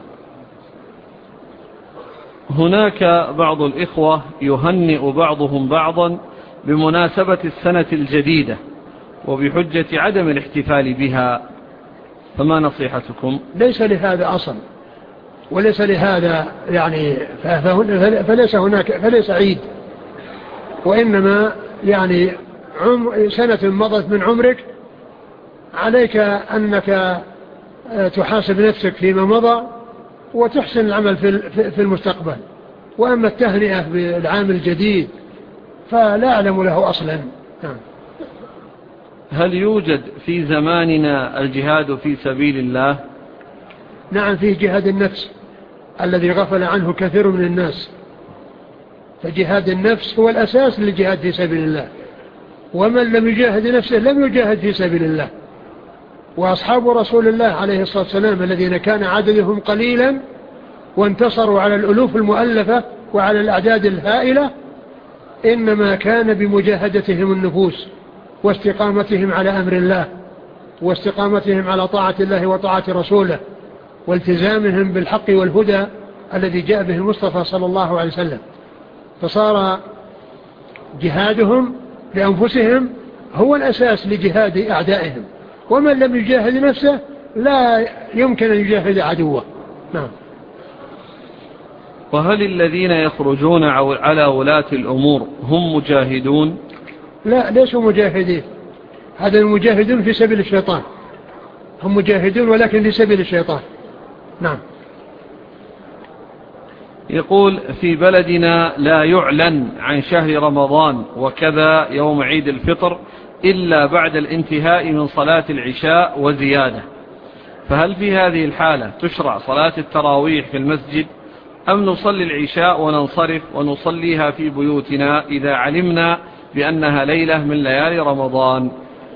هناك بعض الإخوة يهنئ بعضهم بعضا بمناسبة السنة الجديدة وبحجة عدم الاحتفال بها، فما نصيحتكم؟ ليس لهذا أصل وليس لهذا يعني فليس هناك فليس عيد، وإنما يعني سنة مضت من عمرك عليك أنك تحاسب نفسك فيما مضى وتحسن العمل في المستقبل. وأما التهنئة بالعام الجديد فلا أعلم له أصلا. نعم. هل يوجد في زماننا الجهاد في سبيل الله؟ نعم، فيه جهاد النفس الذي غفل عنه كثير من الناس، فجهاد النفس هو الأساس للجهاد في سبيل الله، ومن لم يجاهد نفسه لم يجاهد في سبيل الله. وأصحاب رسول الله عليه الصلاة والسلام الذين كان عددهم قليلا وانتصروا على الألوف المؤلفة وعلى الأعداد الهائلة إنما كان بمجاهدتهم النفوس واستقامتهم على أمر الله واستقامتهم على طاعة الله وطاعة رسوله والتزامهم بالحق والهدى الذي جاء به المصطفى صلى الله عليه وسلم. فصار جهادهم لأنفسهم هو الأساس لجهاد أعدائهم، ومن لم يجاهد نفسه لا يمكن أن يجاهد عدوه. نعم. وهل الذين يخرجون على ولاة الأمور هم مجاهدون؟ لا، ليسوا مجاهدين، هذا المجاهدون في سبيل الشيطان، هم مجاهدون ولكن في سبيل الشيطان. نعم. يقول في بلدنا لا يعلن عن شهر رمضان وكذا يوم عيد الفطر إلا بعد الانتهاء من صلاة العشاء وزيادة، فهل في هذه الحالة تشرع صلاة التراويح في المسجد أم نصلي العشاء وننصرف ونصليها في بيوتنا إذا علمنا بأنها ليلة من ليالي رمضان؟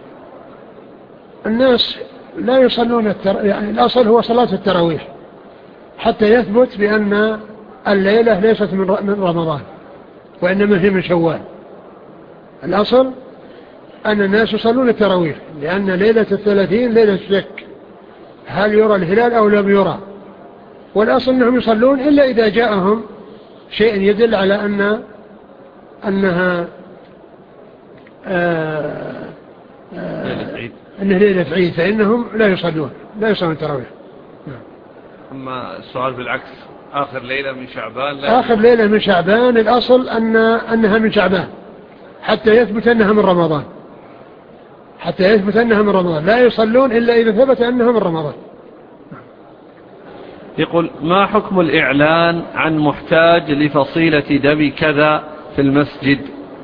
الناس لا يصلون التر... يعني الأصل هو صلاة التراويح حتى يثبت بأن الليلة ليست من رمضان وإنما هي من شوال. الأصل أن الناس يصلون التراويح لأن ليلة الثلاثين ليلة شك، هل يرى الهلال أو لم يرى، والأصل أنهم يصلون إلا إذا جاءهم شيء يدل على أن أنها آه آه أنها ليلة عيد فإنهم لا يصلون لا يصلون التراويح. أما السؤال بالعكس، آخر ليلة من شعبان لا آخر ليلة من شعبان الأصل أن أنها من شعبان حتى يثبت أنها من رمضان، حتى يثبت أنها من رمضان لا يصلون إلا إذا ثبت أنها من رمضان. يقول ما حكم الإعلان عن محتاج لفصيلة دم كذا في المسجد؟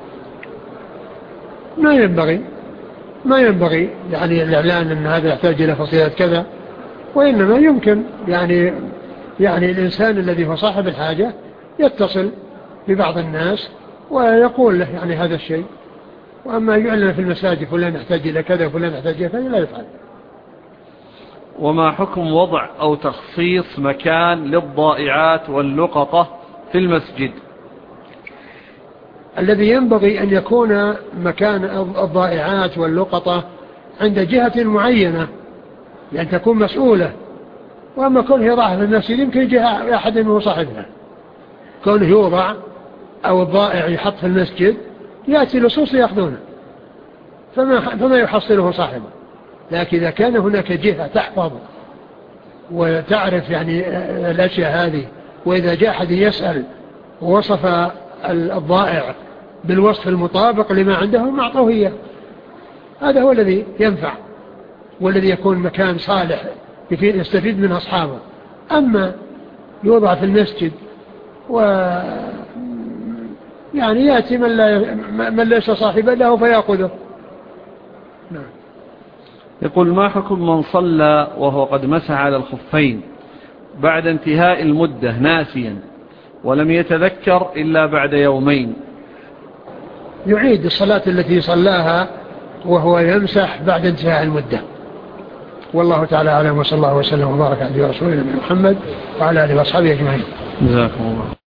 ما ينبغي ما ينبغي يعني الإعلان أن هذا يحتاج إلى فصيلة كذا، وإنما يمكن يعني يعني الإنسان الذي هو صاحب الحاجة يتصل ببعض الناس ويقول له يعني هذا الشيء، وأما يعلن في المساجد فلان يحتاج إلى كذا وفلان يحتاج إلى كذا لا يفعل. وما حكم وضع أو تخصيص مكان للضائعات واللقطة في المسجد؟ الذي ينبغي أن يكون مكان الضائعات واللقطة عند جهة معينة لأن تكون مسؤولة، وأما كونه يضعها في المسجد يمكن جهة أحد منه صاحبها، كونه يوضع أو الضائع يحط في المسجد يأتي لصوص يأخذونه فما, فما يحصله صاحبه. لكن إذا كان هناك جهة تحفظ وتعرف يعني الأشياء هذه، وإذا جاء أحد يسأل ووصف الضائع بالوصف المطابق لما عنده معطوه إياه، هذا هو الذي ينفع والذي يكون مكان صالح يستفيد من أصحابه. أما يوضع في المسجد و يعني يأتي من, لا من ليس صاحبا له فيأخذه. نعم. يقول ما حكم من صلى وهو قد مسح على الخفين بعد انتهاء المدة ناسيا ولم يتذكر إلا بعد يومين؟ يعيد الصلاة التي صلاها وهو يمسح بعد انتهاء المدة. والله تعالى أعلم، وصلى الله وسلم وبارك على رسولنا محمد وعلى آله وأصحابه أجمعين. جزاكم الله.